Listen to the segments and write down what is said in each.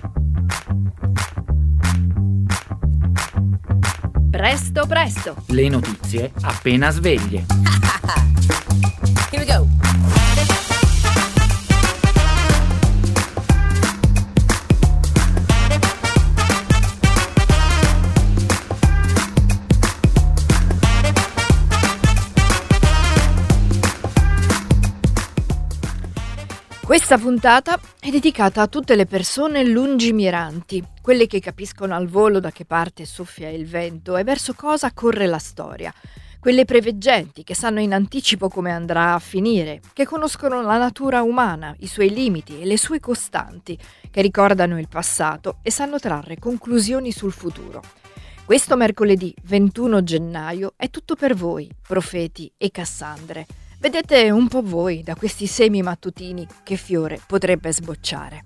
Presto, presto. Le notizie appena sveglie. Here we go. Questa puntata è dedicata a tutte le persone lungimiranti, quelle che capiscono al volo da che parte soffia il vento e verso cosa corre la storia, quelle preveggenti che sanno in anticipo come andrà a finire, che conoscono la natura umana, i suoi limiti e le sue costanti, che ricordano il passato e sanno trarre conclusioni sul futuro. Questo mercoledì 21 gennaio è tutto per voi, profeti e Cassandre. Vedete un po' voi da questi semi mattutini che fiore potrebbe sbocciare.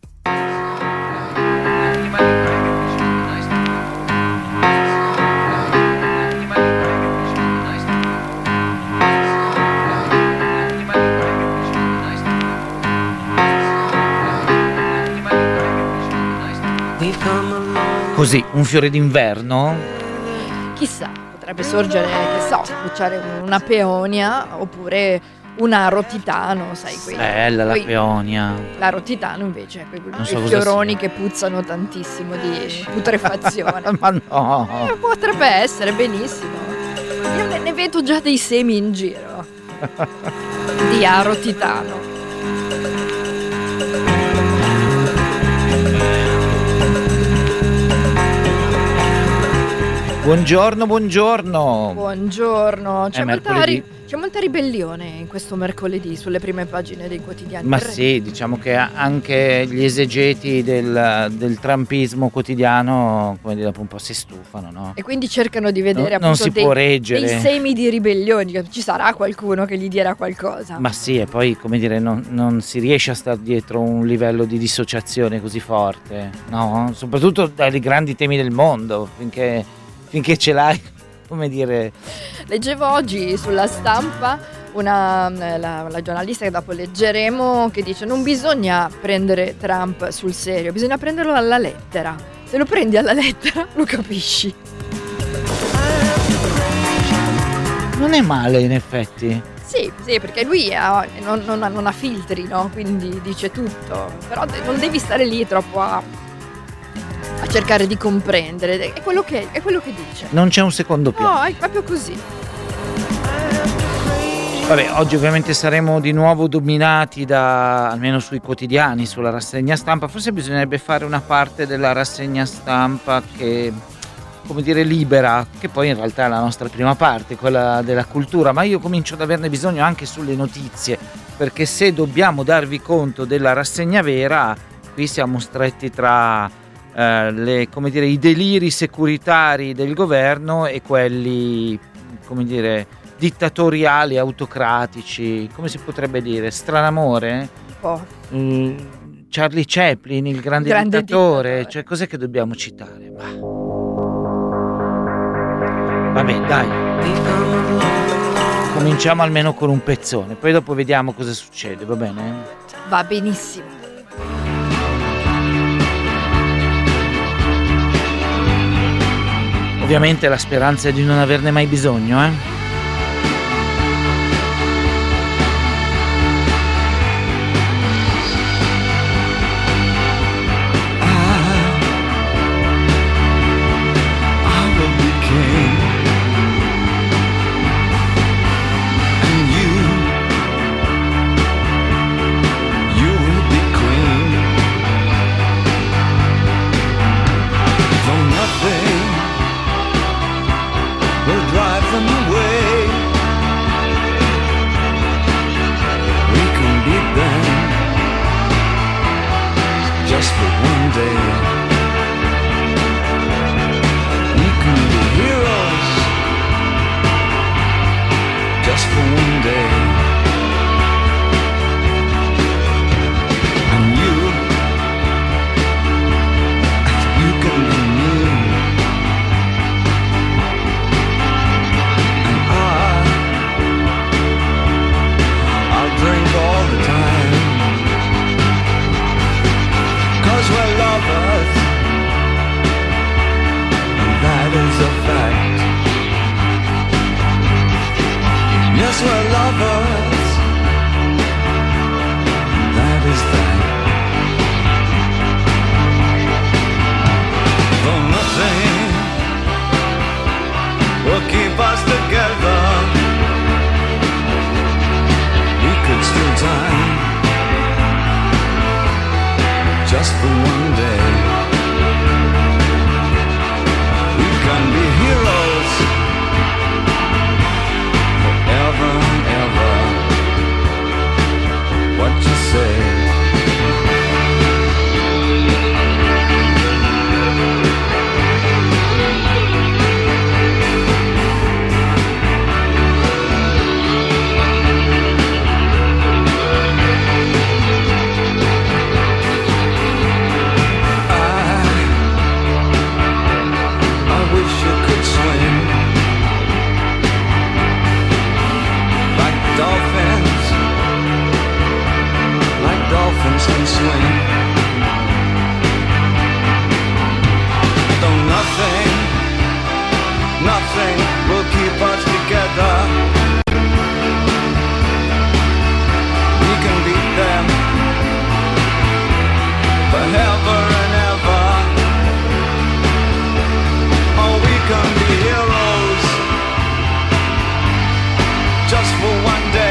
Così, un fiore d'inverno? Chissà, potrebbe sorgere, che so, sbocciare una peonia oppure un aro titano, sai, quelli. Bella la Poi, peonia. l'aro titano invece è quei so cosa fioroni sia. che puzzano tantissimo di putrefazione. Ma no! Potrebbe essere, benissimo. Io ne vedo già dei semi in giro di aro titano. Buongiorno, buongiorno. Buongiorno, mercoledì. C'è molta ribellione in questo mercoledì sulle prime pagine dei quotidiani. Ma sì, diciamo che anche gli esegeti del trumpismo quotidiano, come dire, dopo un po' si stufano, no? E quindi cercano di vedere Non appunto si può reggere. dei semi di ribellione. Ci sarà qualcuno che gli dirà qualcosa. Ma sì, e poi, come dire, non si riesce a stare dietro un livello di dissociazione così forte, no? Soprattutto dai grandi temi del mondo, finché ce l'hai, come dire. Leggevo oggi sulla Stampa la giornalista che dopo leggeremo che dice: non bisogna prendere Trump sul serio, bisogna prenderlo alla lettera. Se lo prendi alla lettera lo capisci. Non è male, in effetti. Sì, perché lui non ha filtri, no? Quindi dice tutto. Però non devi stare lì troppo a cercare di comprendere. È quello che dice. Non c'è un secondo piano. No, è proprio così. Vabbè, oggi ovviamente saremo di nuovo dominati almeno sui quotidiani, sulla rassegna stampa. Forse bisognerebbe fare una parte della rassegna stampa che, come dire, libera, che poi in realtà è la nostra prima parte, quella della cultura, ma io comincio ad averne bisogno anche sulle notizie, perché se dobbiamo darvi conto della rassegna vera, qui siamo stretti tra i deliri securitari del governo e quelli, come dire, dittatoriali, autocratici, come si potrebbe dire, stranamore? Charlie Chaplin, il grande dittatore. Cioè, cos'è che dobbiamo citare? Vabbè, dai, cominciamo almeno con un pezzone, poi dopo vediamo cosa succede, va bene? Va benissimo. Ovviamente la speranza è di non averne mai bisogno, Will drive them away. boats can swim. Though nothing will keep us together. We can beat them forever and ever. Oh, we can be heroes just for one day.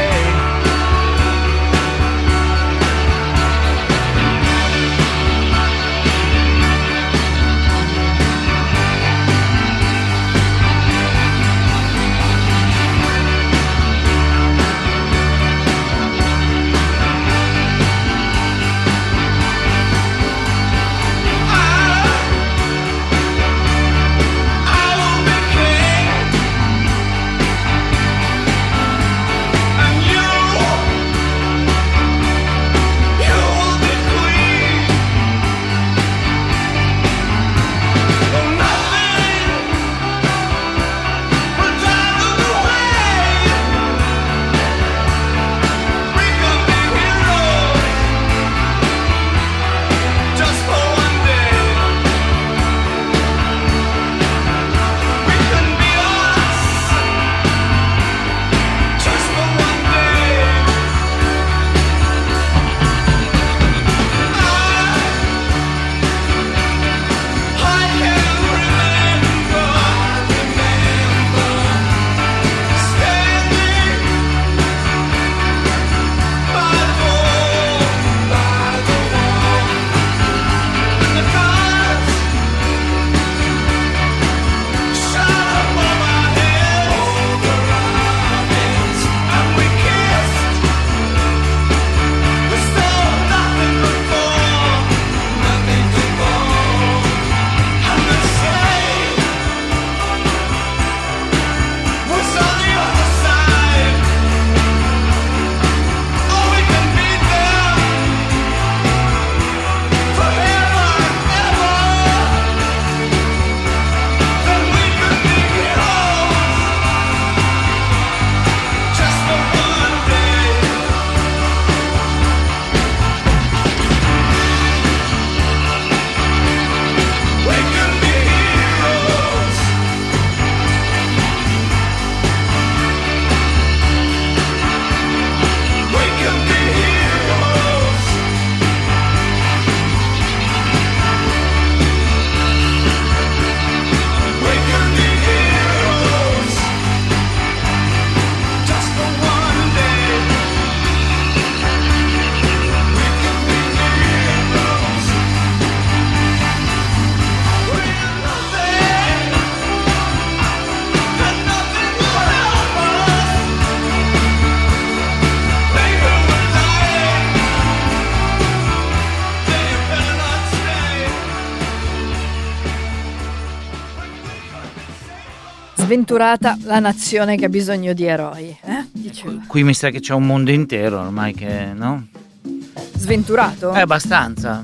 Sventurata la nazione che ha bisogno di eroi, diceva. Qui mi sa che c'è un mondo intero ormai che, no? Sventurato? Abbastanza.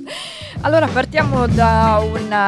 Allora partiamo da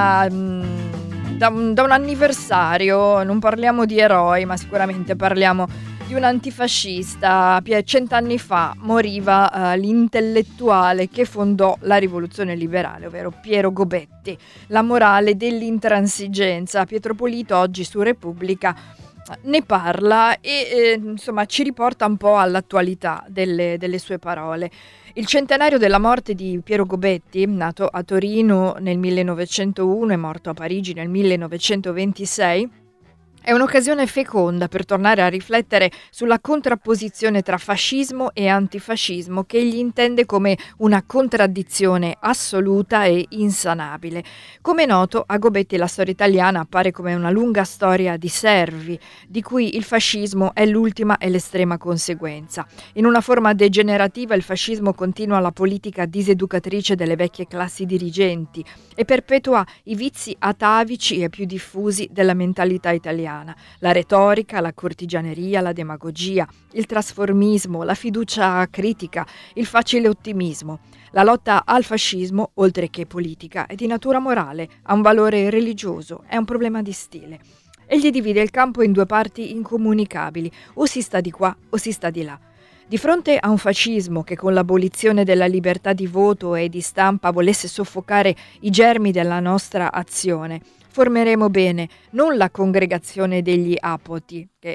un anniversario, non parliamo di eroi, ma sicuramente parliamo di un antifascista. 100 anni fa moriva l'intellettuale che fondò la rivoluzione liberale, ovvero Piero Gobetti. La morale dell'intransigenza. Pietro Polito oggi su Repubblica ne parla e insomma ci riporta un po' all'attualità delle sue parole. Il centenario della morte di Piero Gobetti, nato a Torino nel 1901 e morto a Parigi nel 1926, è un'occasione feconda per tornare a riflettere sulla contrapposizione tra fascismo e antifascismo, che egli intende come una contraddizione assoluta e insanabile. Come è noto, a Gobetti la storia italiana appare come una lunga storia di servi, di cui il fascismo è l'ultima e l'estrema conseguenza. In una forma degenerativa il fascismo continua la politica diseducatrice delle vecchie classi dirigenti e perpetua i vizi atavici e più diffusi della mentalità italiana. La retorica, la cortigianeria, la demagogia, il trasformismo, la fiducia critica, il facile ottimismo. La lotta al fascismo, oltre che politica, è di natura morale, ha un valore religioso, è un problema di stile. Egli divide il campo in due parti incomunicabili, o si sta di qua o si sta di là. Di fronte a un fascismo che con l'abolizione della libertà di voto e di stampa volesse soffocare i germi della nostra azione, formeremo bene non la congregazione degli apoti, che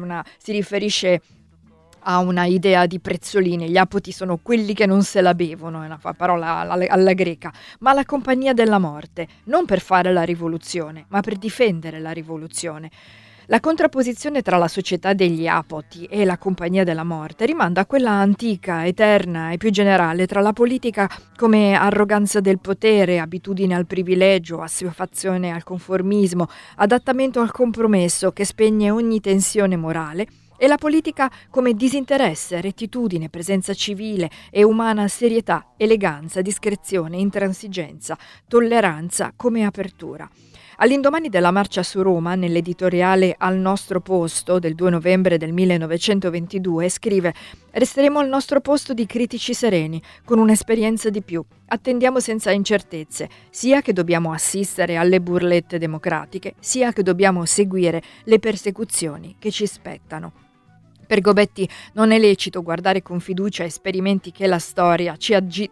si riferisce a una idea di Prezzolini. Gli apoti sono quelli che non se la bevono, è una parola alla greca, ma la compagnia della morte, non per fare la rivoluzione, ma per difendere la rivoluzione. La contrapposizione tra la società degli apoti e la compagnia della morte rimanda a quella antica, eterna e più generale tra la politica come arroganza del potere, abitudine al privilegio, assuefazione al conformismo, adattamento al compromesso che spegne ogni tensione morale, e la politica come disinteresse, rettitudine, presenza civile e umana, serietà, eleganza, discrezione, intransigenza, tolleranza come apertura. All'indomani della marcia su Roma, nell'editoriale Al nostro posto del 2 novembre del 1922, scrive: «Resteremo al nostro posto di critici sereni, con un'esperienza di più. Attendiamo senza incertezze, sia che dobbiamo assistere alle burlette democratiche, sia che dobbiamo seguire le persecuzioni che ci spettano». Per Gobetti non è lecito guardare con fiducia esperimenti che la storia ci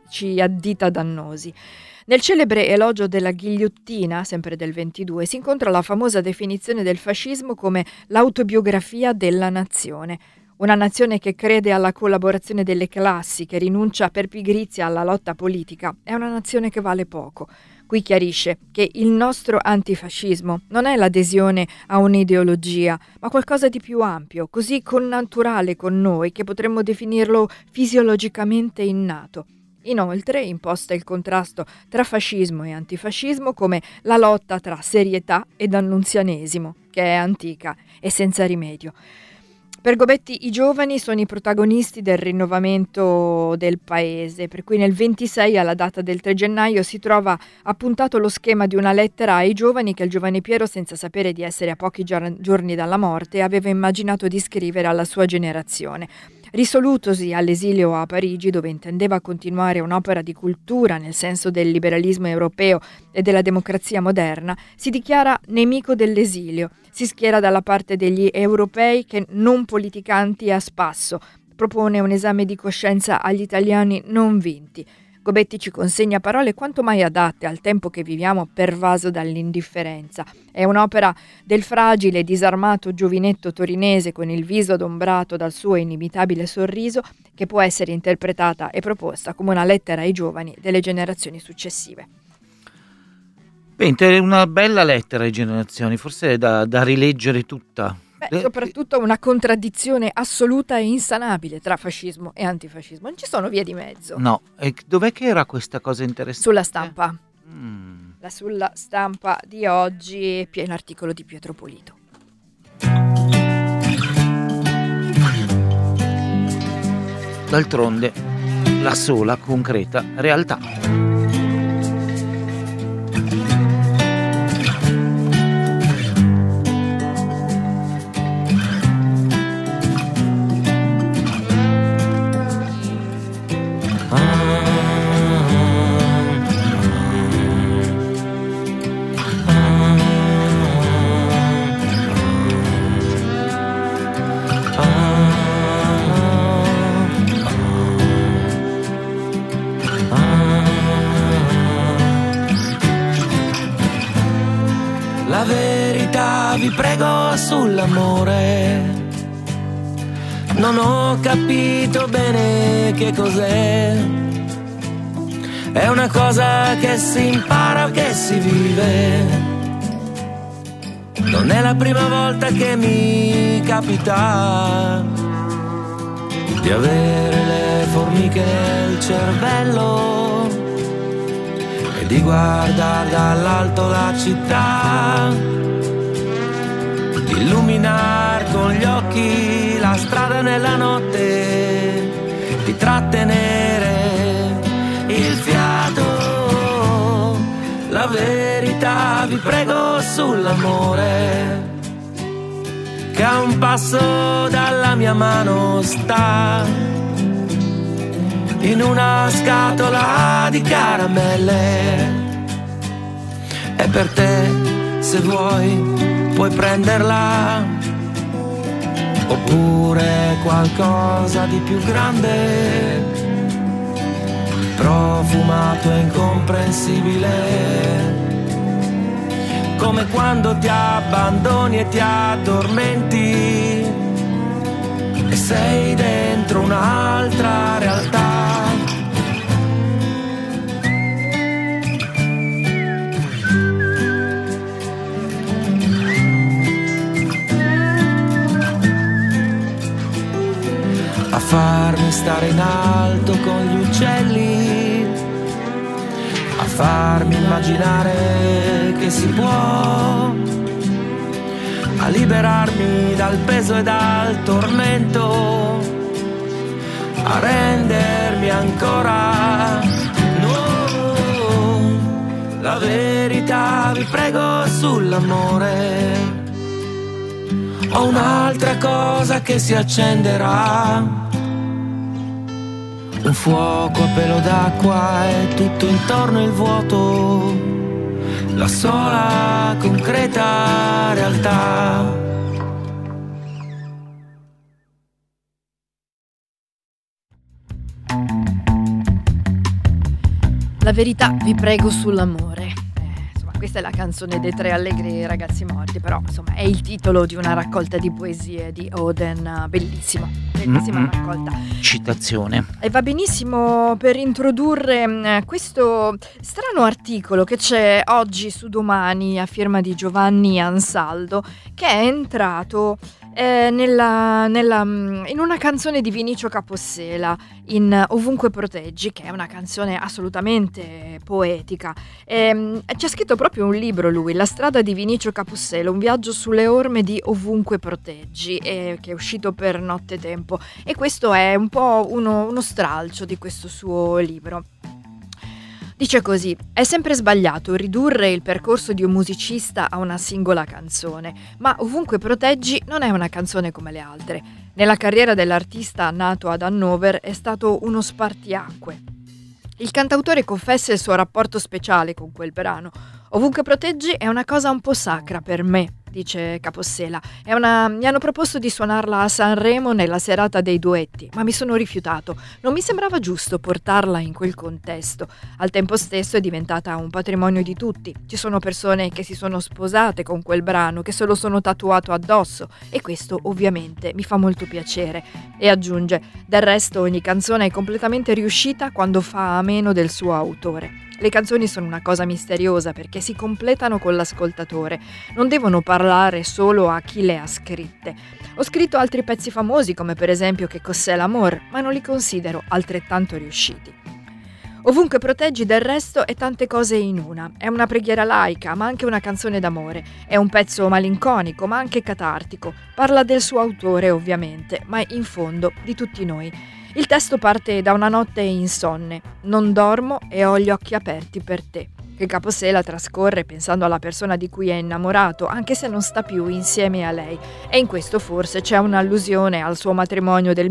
addita dannosi. Nel celebre elogio della ghigliottina, sempre del 22, si incontra la famosa definizione del fascismo come l'autobiografia della nazione. Una nazione che crede alla collaborazione delle classi, che rinuncia per pigrizia alla lotta politica, è una nazione che vale poco. Qui chiarisce che il nostro antifascismo non è l'adesione a un'ideologia, ma qualcosa di più ampio, così connaturale con noi che potremmo definirlo fisiologicamente innato. Inoltre imposta il contrasto tra fascismo e antifascismo come la lotta tra serietà ed annunzianesimo, che è antica e senza rimedio. Per Gobetti i giovani sono i protagonisti del rinnovamento del paese, per cui nel 26, alla data del 3 gennaio, si trova appuntato lo schema di una lettera ai giovani che il giovane Piero, senza sapere di essere a pochi giorni dalla morte, aveva immaginato di scrivere alla sua generazione. Risolutosi all'esilio a Parigi, dove intendeva continuare un'opera di cultura nel senso del liberalismo europeo e della democrazia moderna, si dichiara nemico dell'esilio, si schiera dalla parte degli europei che, non politicanti, a spasso, propone un esame di coscienza agli italiani non vinti. Gobetti ci consegna parole quanto mai adatte al tempo che viviamo, pervaso dall'indifferenza. È un'opera del fragile e disarmato giovinetto torinese con il viso adombrato dal suo inimitabile sorriso, che può essere interpretata e proposta come una lettera ai giovani delle generazioni successive. Una bella lettera ai generazioni, forse da rileggere tutta. Soprattutto una contraddizione assoluta e insanabile tra fascismo e antifascismo. Non ci sono vie di mezzo. No, e dov'è che era questa cosa interessante? Sulla Stampa. Sulla Stampa di oggi, l'articolo di Pietro Polito. D'altronde, la sola concreta realtà. La verità vi prego sull'amore, non ho capito bene che cos'è. È una cosa che si impara o che si vive. Non è la prima volta che mi capita di avere le formiche nel cervello e di guardare dall'alto la città, di illuminar con gli occhi la strada nella notte, di trattenere il fiato. La verità vi prego sull'amore, che a un passo dalla mia mano sta, in una scatola di caramelle. E per te, se vuoi, puoi prenderla, oppure qualcosa di più grande, profumato e incomprensibile, come quando ti abbandoni e ti addormenti e sei dentro un'altra realtà. A farmi stare in alto con gli uccelli, a farmi immaginare che si può, a liberarmi dal peso e dal tormento, a rendermi ancora nuovo. La verità vi prego sull'amore, ho un'altra cosa che si accenderà, un fuoco a pelo d'acqua e tutto intorno il vuoto, la sola concreta realtà. La verità vi prego sull'amore. Insomma, questa è la canzone dei Tre Allegri Ragazzi Morti, però insomma è il titolo di una raccolta di poesie di Oden, bellissima raccolta. Citazione. E va benissimo per introdurre questo strano articolo che c'è oggi su Domani a firma di Giovanni Ansaldo, che è entrato in una canzone di Vinicio Capossela, in Ovunque Proteggi, che è una canzone assolutamente poetica. C'è scritto proprio un libro lui, La strada di Vinicio Capossela, un viaggio sulle orme di Ovunque Proteggi, che è uscito per Nottetempo, e questo è un po' uno stralcio di questo suo libro. Dice così: è sempre sbagliato ridurre il percorso di un musicista a una singola canzone, ma Ovunque Proteggi non è una canzone come le altre. Nella carriera dell'artista nato ad Hannover è stato uno spartiacque. Il cantautore confessa il suo rapporto speciale con quel brano. Ovunque Proteggi è una cosa un po' sacra per me, dice Capossela. Mi hanno proposto di suonarla a Sanremo nella serata dei duetti, ma mi sono rifiutato. Non mi sembrava giusto portarla in quel contesto. Al tempo stesso è diventata un patrimonio di tutti. Ci sono persone che si sono sposate con quel brano, che se lo sono tatuato addosso, e questo ovviamente mi fa molto piacere. E aggiunge: del resto ogni canzone è completamente riuscita quando fa a meno del suo autore. Le canzoni sono una cosa misteriosa perché si completano con l'ascoltatore, non devono parlare solo a chi le ha scritte. Ho scritto altri pezzi famosi come per esempio Che cos'è l'amor, ma non li considero altrettanto riusciti. Ovunque Proteggi del resto è tante cose in una, è una preghiera laica ma anche una canzone d'amore, è un pezzo malinconico ma anche catartico, parla del suo autore ovviamente, ma in fondo di tutti noi. Il testo parte da una notte insonne, non dormo e ho gli occhi aperti per te, che Capossela trascorre pensando alla persona di cui è innamorato, anche se non sta più insieme a lei, e in questo forse c'è un'allusione al suo matrimonio del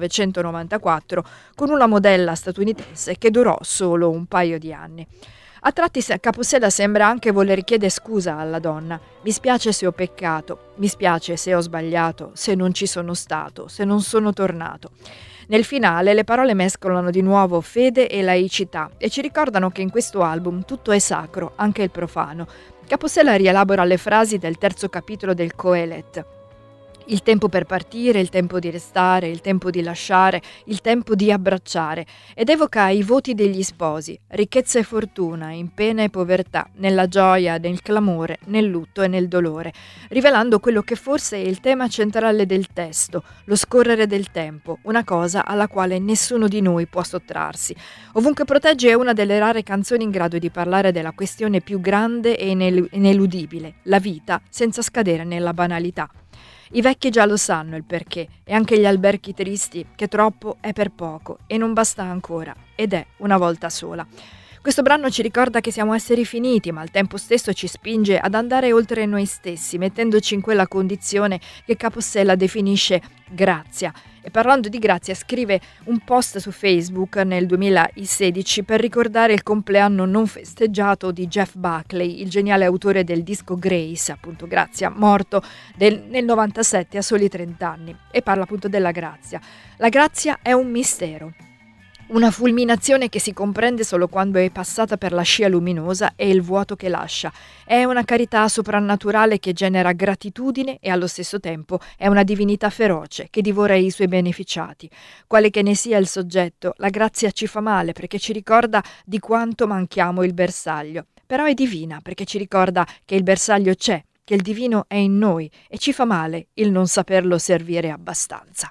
1994 con una modella statunitense che durò solo un paio di anni. A tratti Capossela sembra anche voler chiedere scusa alla donna. Mi spiace se ho peccato, mi spiace se ho sbagliato, se non ci sono stato, se non sono tornato. Nel finale le parole mescolano di nuovo fede e laicità e ci ricordano che in questo album tutto è sacro, anche il profano. Capossela rielabora le frasi del terzo capitolo del Coelet. Il tempo per partire, il tempo di restare, il tempo di lasciare, il tempo di abbracciare, ed evoca i voti degli sposi, ricchezza e fortuna, in pena e povertà, nella gioia, nel clamore, nel lutto e nel dolore, rivelando quello che forse è il tema centrale del testo, lo scorrere del tempo, una cosa alla quale nessuno di noi può sottrarsi. Ovunque Proteggi è una delle rare canzoni in grado di parlare della questione più grande e ineludibile, la vita, senza scadere nella banalità. I vecchi già lo sanno il perché, e anche gli alberghi tristi, che troppo è per poco e non basta ancora, ed è una volta sola. Questo brano ci ricorda che siamo esseri finiti, ma al tempo stesso ci spinge ad andare oltre noi stessi, mettendoci in quella condizione che Capossela definisce grazia. E parlando di grazia, scrive un post su Facebook nel 2016 per ricordare il compleanno non festeggiato di Jeff Buckley, il geniale autore del disco Grace, appunto Grazia, morto nel 97 a soli 30 anni. E parla appunto della grazia. La grazia è un mistero. Una fulminazione che si comprende solo quando è passata per la scia luminosa e il vuoto che lascia. È una carità soprannaturale che genera gratitudine e allo stesso tempo è una divinità feroce che divora i suoi beneficiati. Quale che ne sia il soggetto, la grazia ci fa male perché ci ricorda di quanto manchiamo il bersaglio. Però è divina perché ci ricorda che il bersaglio c'è, che il divino è in noi e ci fa male il non saperlo servire abbastanza.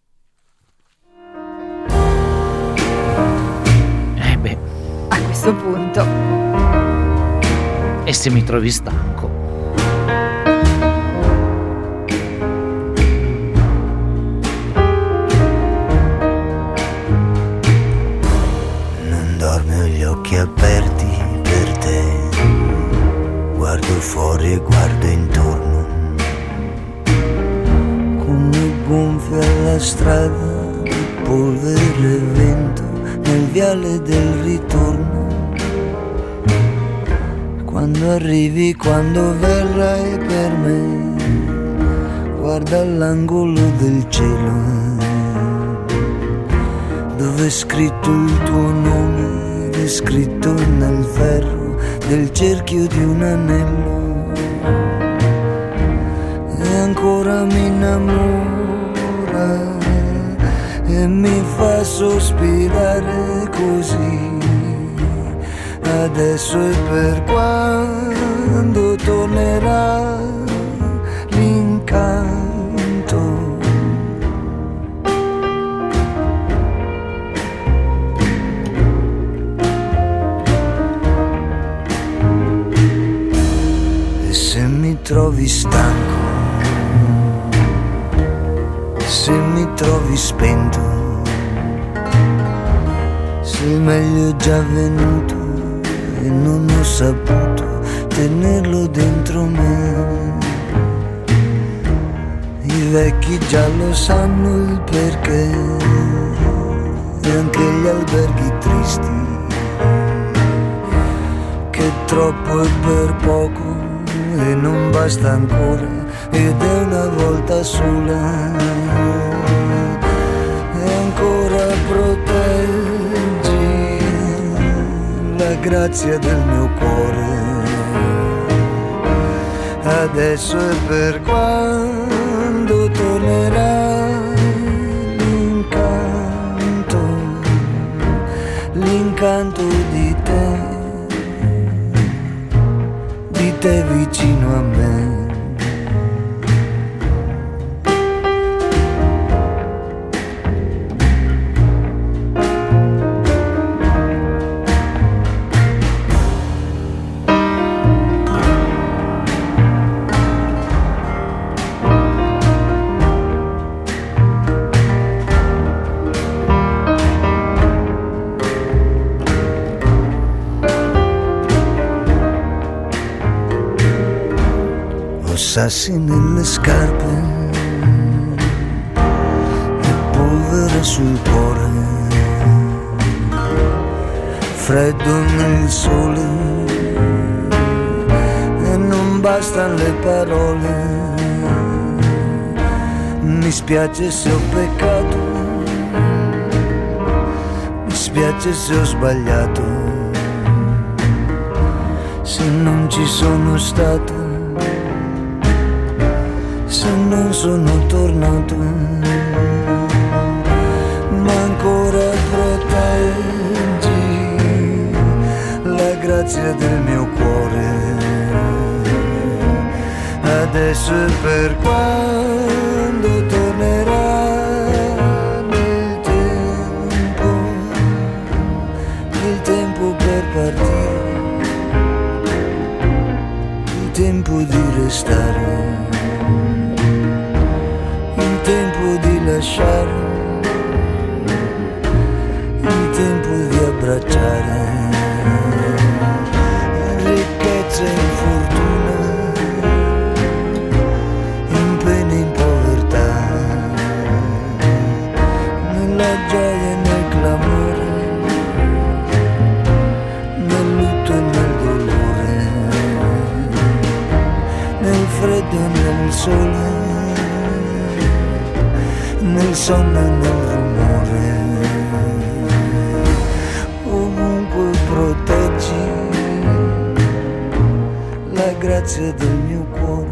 A questo punto. E se mi trovi stanco? Non dormo, ho gli occhi aperti per te. Guardo fuori e guardo intorno. Come gonfia la strada di polvere e vento nel viale del ritorno. Quando arrivi, quando verrai per me, guarda all'angolo del cielo dove è scritto il tuo nome ed è scritto nel ferro del cerchio di un anello. E ancora mi innamora e mi fa sospirare così. Adesso e per quando tornerà l'incanto. E se mi trovi stanco, se mi trovi spento, se il meglio è già venuto e non ho saputo tenerlo dentro me. I vecchi già lo sanno il perché, e anche gli alberghi tristi, che troppo è per poco e non basta ancora, ed è una volta sola. E ancora proteggi la grazia del mio cuore. Adesso è per quando tornerà l'incanto, l'incanto di te vicino a me. Sassi nelle scarpe e polvere sul cuore, freddo nel sole e non bastano le parole. Mi spiace se ho peccato, mi spiace se ho sbagliato, se non ci sono stato, se non sono tornato, ma ancora proteggi la grazia del mio cuore. Adesso è per quando tornerà il tempo per partire, il tempo di restare, il tempo di lasciare, il tempo di abbracciare. sonno e nel rumore. Ovunque proteggi la grazia del mio cuore.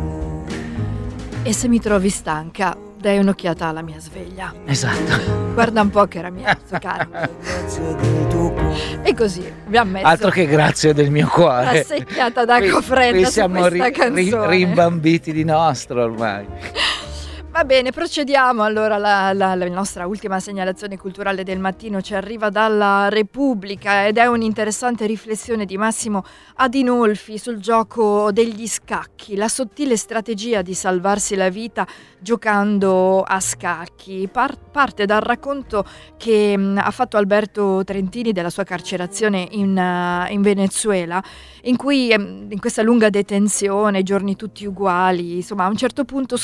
E se mi trovi stanca, dai un'occhiata alla mia sveglia. Esatto. Guarda un po' che era mia, caro. Grazia del tuo cuore. E così abbiamo messo Altro che grazie del mio la cuore. secchiata d'acqua fredda su siamo questa canzone. rimbambiti di nostro ormai. Va bene, procediamo. Allora, la nostra ultima segnalazione culturale del mattino ci arriva dalla Repubblica ed è un'interessante riflessione di Massimo Adinolfi sul gioco degli scacchi, la sottile strategia di salvarsi la vita giocando a scacchi. Parte dal racconto che ha fatto Alberto Trentini della sua carcerazione in Venezuela, in cui in questa lunga detenzione, giorni tutti uguali, insomma a un certo punto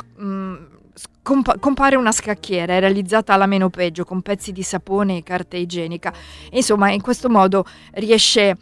compare una scacchiera realizzata alla meno peggio con pezzi di sapone e carta igienica. E insomma in questo modo riesce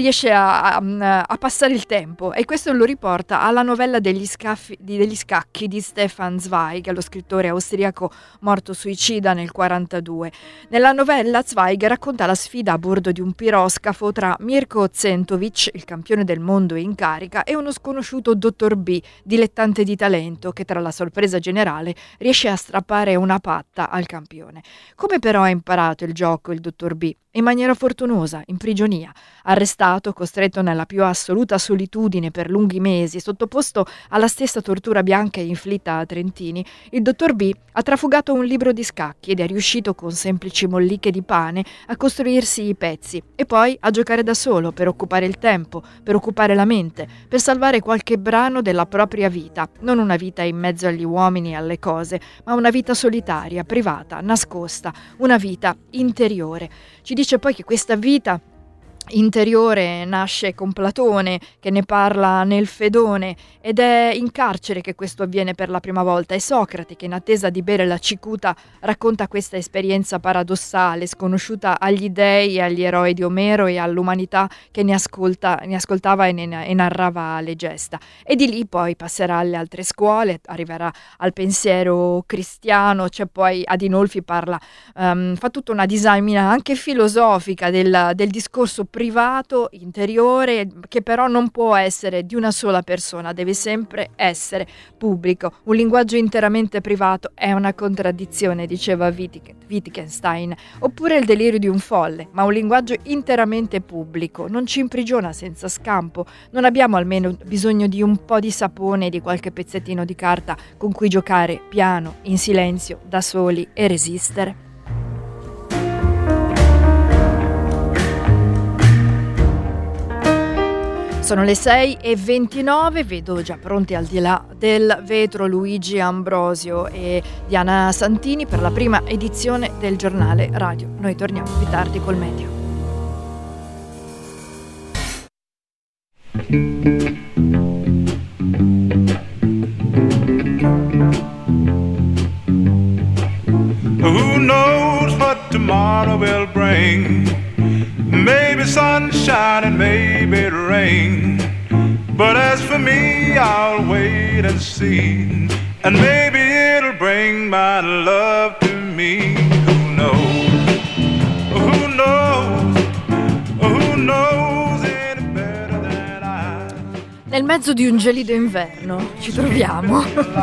a passare il tempo, e questo lo riporta alla novella degli scacchi di Stefan Zweig, lo scrittore austriaco morto suicida nel 1942. Nella novella Zweig racconta la sfida a bordo di un piroscafo tra Mirko Zentovic, il campione del mondo in carica, e uno sconosciuto dottor B, dilettante di talento, che tra la sorpresa generale riesce a strappare una patta al campione. Come però ha imparato il gioco il dottor B? In maniera fortunosa, in prigionia. Arrestato, costretto nella più assoluta solitudine per lunghi mesi, sottoposto alla stessa tortura bianca inflitta a Trentini, il dottor B ha trafugato un libro di scacchi ed è riuscito con semplici molliche di pane a costruirsi i pezzi e poi a giocare da solo per occupare il tempo, per occupare la mente, per salvare qualche brano della propria vita, non una vita in mezzo agli uomini e alle cose, ma una vita solitaria, privata, nascosta, una vita interiore. Ci dice poi che questa vita interiore nasce con Platone, che ne parla nel Fedone, ed è in carcere che questo avviene per la prima volta. È Socrate che, in attesa di bere la cicuta, racconta questa esperienza paradossale, sconosciuta agli dei e agli eroi di Omero e all'umanità che ne ascoltava e ne narrava le gesta. E di lì poi passerà alle altre scuole, arriverà al pensiero cristiano. C'è poi Adinolfi parla, fa tutta una disamina anche filosofica del discorso privato, interiore, che però non può essere di una sola persona, deve sempre essere pubblico. Un linguaggio interamente privato è una contraddizione, diceva Wittgenstein, oppure il delirio di un folle, ma un linguaggio interamente pubblico non ci imprigiona senza scampo. Non abbiamo almeno bisogno di un po' di sapone e di qualche pezzettino di carta con cui giocare piano, in silenzio, da soli e resistere? Sono le 6:29, vedo già pronti al di là del vetro Luigi Ambrosio e Diana Santini per la prima edizione del giornale radio. Noi torniamo più tardi col meteo. Who knows what tomorrow will bring? Maybe sunshine and maybe rain. But as for me, I'll wait and see. And maybe it'll bring my love to me. Who knows? Who knows? Who knows any better than I? Nel mezzo di un gelido inverno ci troviamo.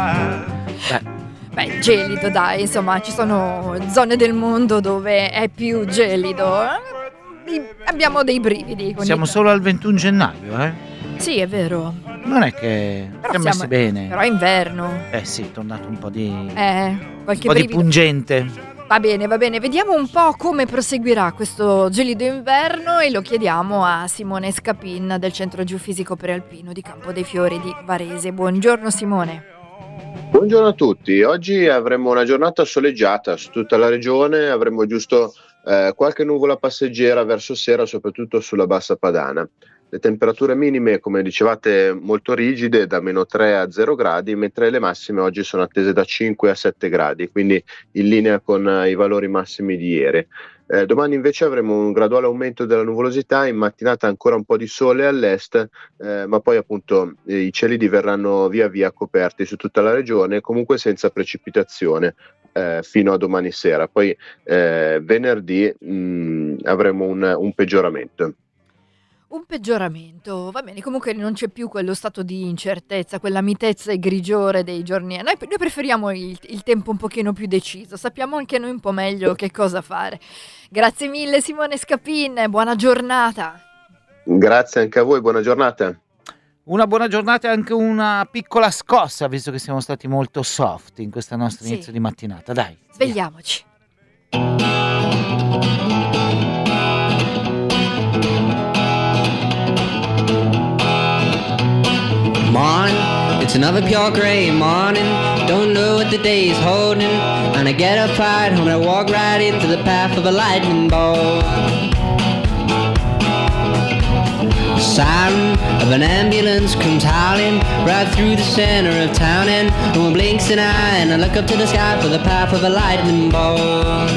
Beh, gelido dai, insomma, ci sono zone del mondo dove è più gelido. Abbiamo dei brividi. Siamo solo al 21 gennaio, eh? Sì, è vero. Non è che siamo messi bene. Però è inverno. Sì, è tornato un po' di qualche un po' di pungente. Va bene, vediamo un po' come proseguirà questo gelido inverno e lo chiediamo a Simone Scapin del Centro Geofisico Prealpino di Campo dei Fiori di Varese. Buongiorno Simone. Buongiorno a tutti, oggi avremo una giornata soleggiata su tutta la regione, avremo giusto qualche nuvola passeggera verso sera, soprattutto sulla bassa padana. Le temperature minime, come dicevate, molto rigide, da -3 a 0 gradi, mentre le massime oggi sono attese da 5 a 7 gradi, quindi in linea con i valori massimi di ieri. Domani invece avremo un graduale aumento della nuvolosità, in mattinata ancora un po' di sole all'est, ma poi appunto i cieli diverranno via via coperti su tutta la regione, comunque senza precipitazione. fino a domani sera. Poi venerdì avremo un peggioramento. Un peggioramento, va bene, comunque non c'è più quello stato di incertezza, quella mitezza e grigiore dei giorni. Noi preferiamo il tempo un pochino più deciso, sappiamo anche noi un po' meglio che cosa fare. Grazie mille Simone Scapin, buona giornata. Grazie anche a voi, buona giornata. Una buona giornata e anche una piccola scossa, visto che siamo stati molto soft in questa nostra Sì. inizio di mattinata. Dai, Svegliamoci. Morning, it's another pure gray morning. Don't know what the day is holding. And I get up right home and I walk right into the path of a lightning bolt. The siren of an ambulance comes howling right through the center of town, and no one blinks an eye, and I look up to the sky for the path of a lightning bolt.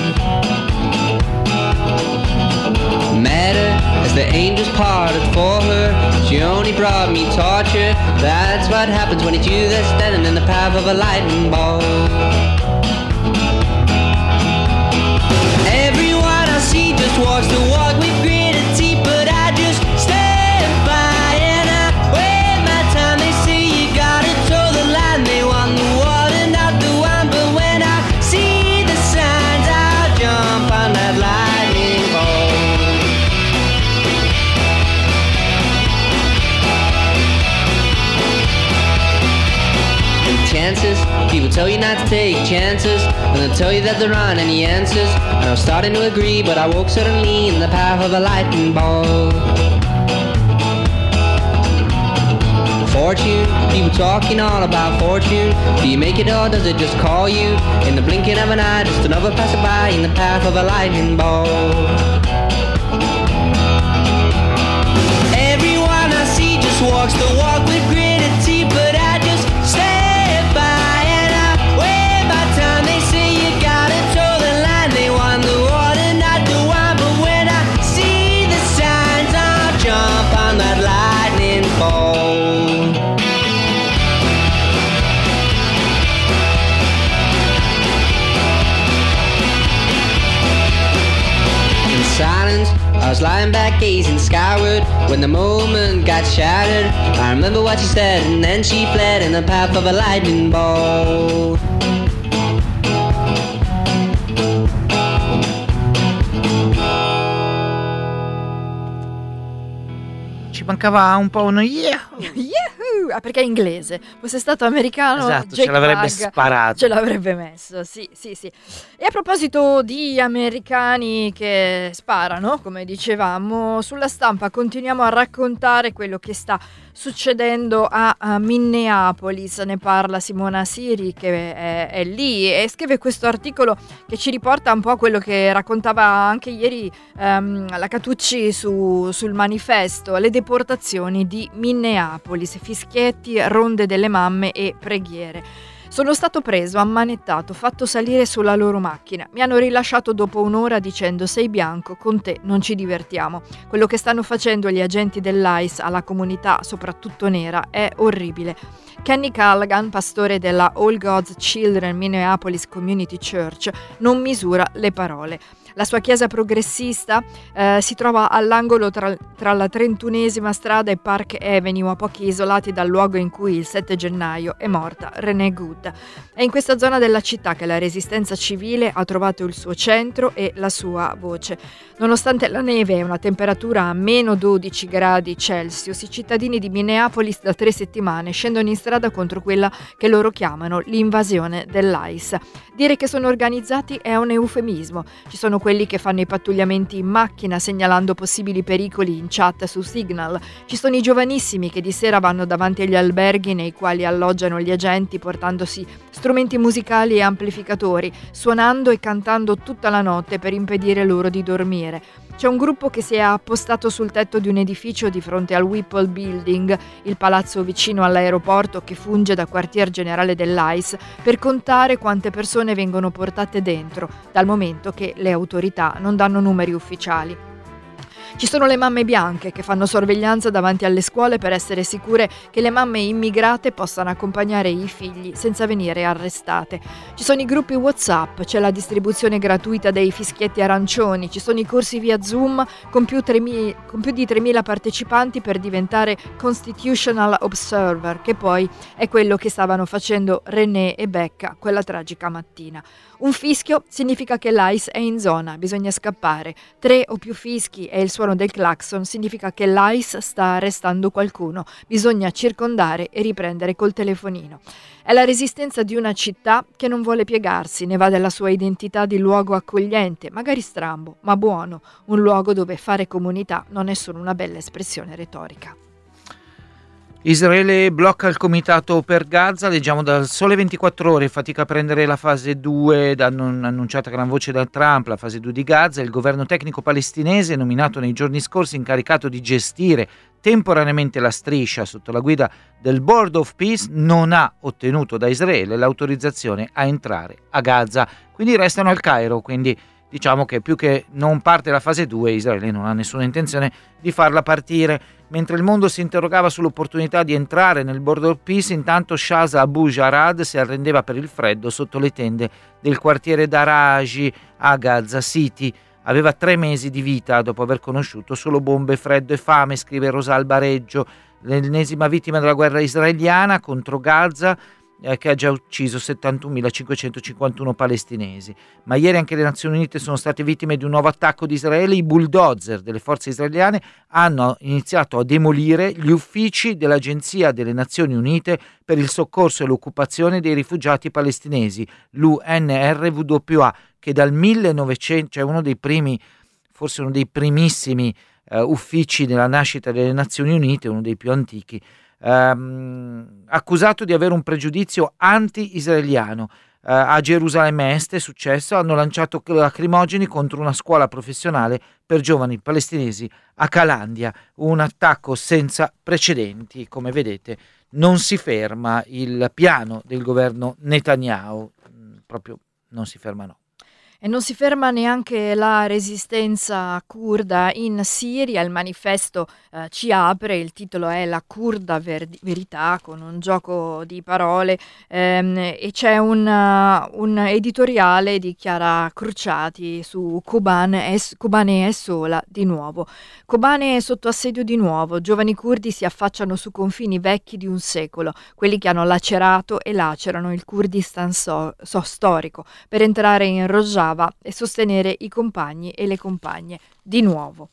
Met her as the angels parted for her. She only brought me torture. That's what happens when it's you that's standing in the path of a lightning bolt. Everyone I see just walks the walk with gritted teeth, but I just stand by and I wait my time. They say you gotta toe the line. They want the water, not the wine, but when I see the signs, I'll jump on that lightning bolt. Chances, people tell you not to take chances, and they'll tell you that there aren't any answers. And I was starting to agree, but I woke suddenly in the path of a lightning bolt. Fortune, people talking all about fortune. Do you make it or does it just call you? In the blinking of an eye, just another passerby in the path of a lightning bolt. Everyone I see just walks the walk with gritted teeth, but I just stand by and I wait my time. They say you gotta toe the line. They want the water, not the wine, but when I see the signs, I'll jump on that lightning bolt. In silence, I was lying back gazing skyward when the moment got shattered. I remember what she said and then she fled in the path of a lightning bolt. ci mancava un po' uno yahoo. Yahoo! Perché è inglese. Fosse stato americano, Esatto, Jake ce l'avrebbe Bugg sparato. ce l'avrebbe messo, sì. E a proposito di americani che sparano, come dicevamo, sulla stampa continuiamo a raccontare quello che sta succedendo a Minneapolis. Ne parla Simona Siri, che è lì, e scrive questo articolo che ci riporta un po' a quello che raccontava anche ieri la Catucci sul manifesto: le deportazioni di Minneapolis, fischietti, ronde delle mamme e preghiere. Sono stato preso, ammanettato, fatto salire sulla loro macchina. Mi hanno rilasciato dopo un'ora dicendo: sei bianco, con te non ci divertiamo. Quello che stanno facendo gli agenti dell'ICE alla comunità, soprattutto nera, è orribile. Kenny Callaghan, pastore della All God's Children Minneapolis Community Church, non misura le parole. La sua chiesa progressista si trova all'angolo tra la 31esima strada e Park Avenue, a pochi isolati dal luogo in cui il 7 gennaio è morta Renee Good. È in questa zona della città che la resistenza civile ha trovato il suo centro e la sua voce. Nonostante la neve e una temperatura a meno 12 gradi Celsius, i cittadini di Minneapolis da 3 settimane scendono in strada contro quella che loro chiamano l'invasione dell'ICE. Dire che sono organizzati è un eufemismo. Ci sono quelli che fanno i pattugliamenti in macchina segnalando possibili pericoli in chat su Signal. Ci sono i giovanissimi che di sera vanno davanti agli alberghi nei quali alloggiano gli agenti portandosi strumenti musicali e amplificatori, suonando e cantando tutta la notte per impedire loro di dormire. C'è un gruppo che si è appostato sul tetto di un edificio di fronte al Whipple Building, il palazzo vicino all'aeroporto che funge da quartier generale dell'ICE, per contare quante persone vengono portate dentro, dal momento che le autorità non danno numeri ufficiali. Ci sono le mamme bianche che fanno sorveglianza davanti alle scuole per essere sicure che le mamme immigrate possano accompagnare i figli senza venire arrestate. Ci sono i gruppi WhatsApp, c'è la distribuzione gratuita dei fischietti arancioni, ci sono i corsi via Zoom con più di 3.000 partecipanti per diventare Constitutional Observer, che poi è quello che stavano facendo René e Becca quella tragica mattina. Un fischio significa che l'ICE è in zona, bisogna scappare. 3 o più fischi e il suono del clacson significa che l'ICE sta arrestando qualcuno, bisogna circondare e riprendere col telefonino. È la resistenza di una città che non vuole piegarsi, ne va della sua identità di luogo accogliente, magari strambo, ma buono, un luogo dove fare comunità non è solo una bella espressione retorica. Israele blocca il comitato per Gaza, leggiamo dal Sole 24 Ore, fatica a prendere la fase 2, annunciata gran voce da Trump, la fase 2 di Gaza. Il governo tecnico palestinese, nominato nei giorni scorsi incaricato di gestire temporaneamente la striscia sotto la guida del Board of Peace, non ha ottenuto da Israele l'autorizzazione a entrare a Gaza, quindi restano al Cairo, quindi diciamo che più che non parte la fase 2, Israele non ha nessuna intenzione di farla partire. Mentre il mondo si interrogava sull'opportunità di entrare nel Board of Peace, intanto Shahza Abu Jarad si arrendeva per il freddo sotto le tende del quartiere Daraji a Gaza City. Aveva 3 mesi di vita dopo aver conosciuto solo bombe, freddo e fame, scrive Rosalba Reggio, l'ennesima vittima della guerra israeliana contro Gaza, che ha già ucciso 71.551 palestinesi. Ma ieri anche le Nazioni Unite sono state vittime di un nuovo attacco di Israele. I bulldozer delle forze israeliane hanno iniziato a demolire gli uffici dell'Agenzia delle Nazioni Unite per il soccorso e l'occupazione dei rifugiati palestinesi, l'UNRWA, che dal 1900, cioè uno dei primi, forse uno dei primissimi uffici della nascita delle Nazioni Unite, uno dei più antichi, accusato di avere un pregiudizio anti-israeliano. A Gerusalemme Est è successo, hanno lanciato lacrimogeni contro una scuola professionale per giovani palestinesi a Calandia, un attacco senza precedenti. Come vedete non si ferma il piano del governo Netanyahu, proprio non si ferma, no. E non si ferma neanche la resistenza curda in Siria. Il manifesto ci apre, il titolo è La curda verità, con un gioco di parole, e c'è un editoriale di Chiara Cruciati su Kobane è sola di nuovo. Kobane è sotto assedio di nuovo, giovani curdi si affacciano su confini vecchi di un secolo, quelli che hanno lacerato e lacerano il Kurdistan storico, per entrare in Rojava e sostenere i compagni e le compagne di nuovo.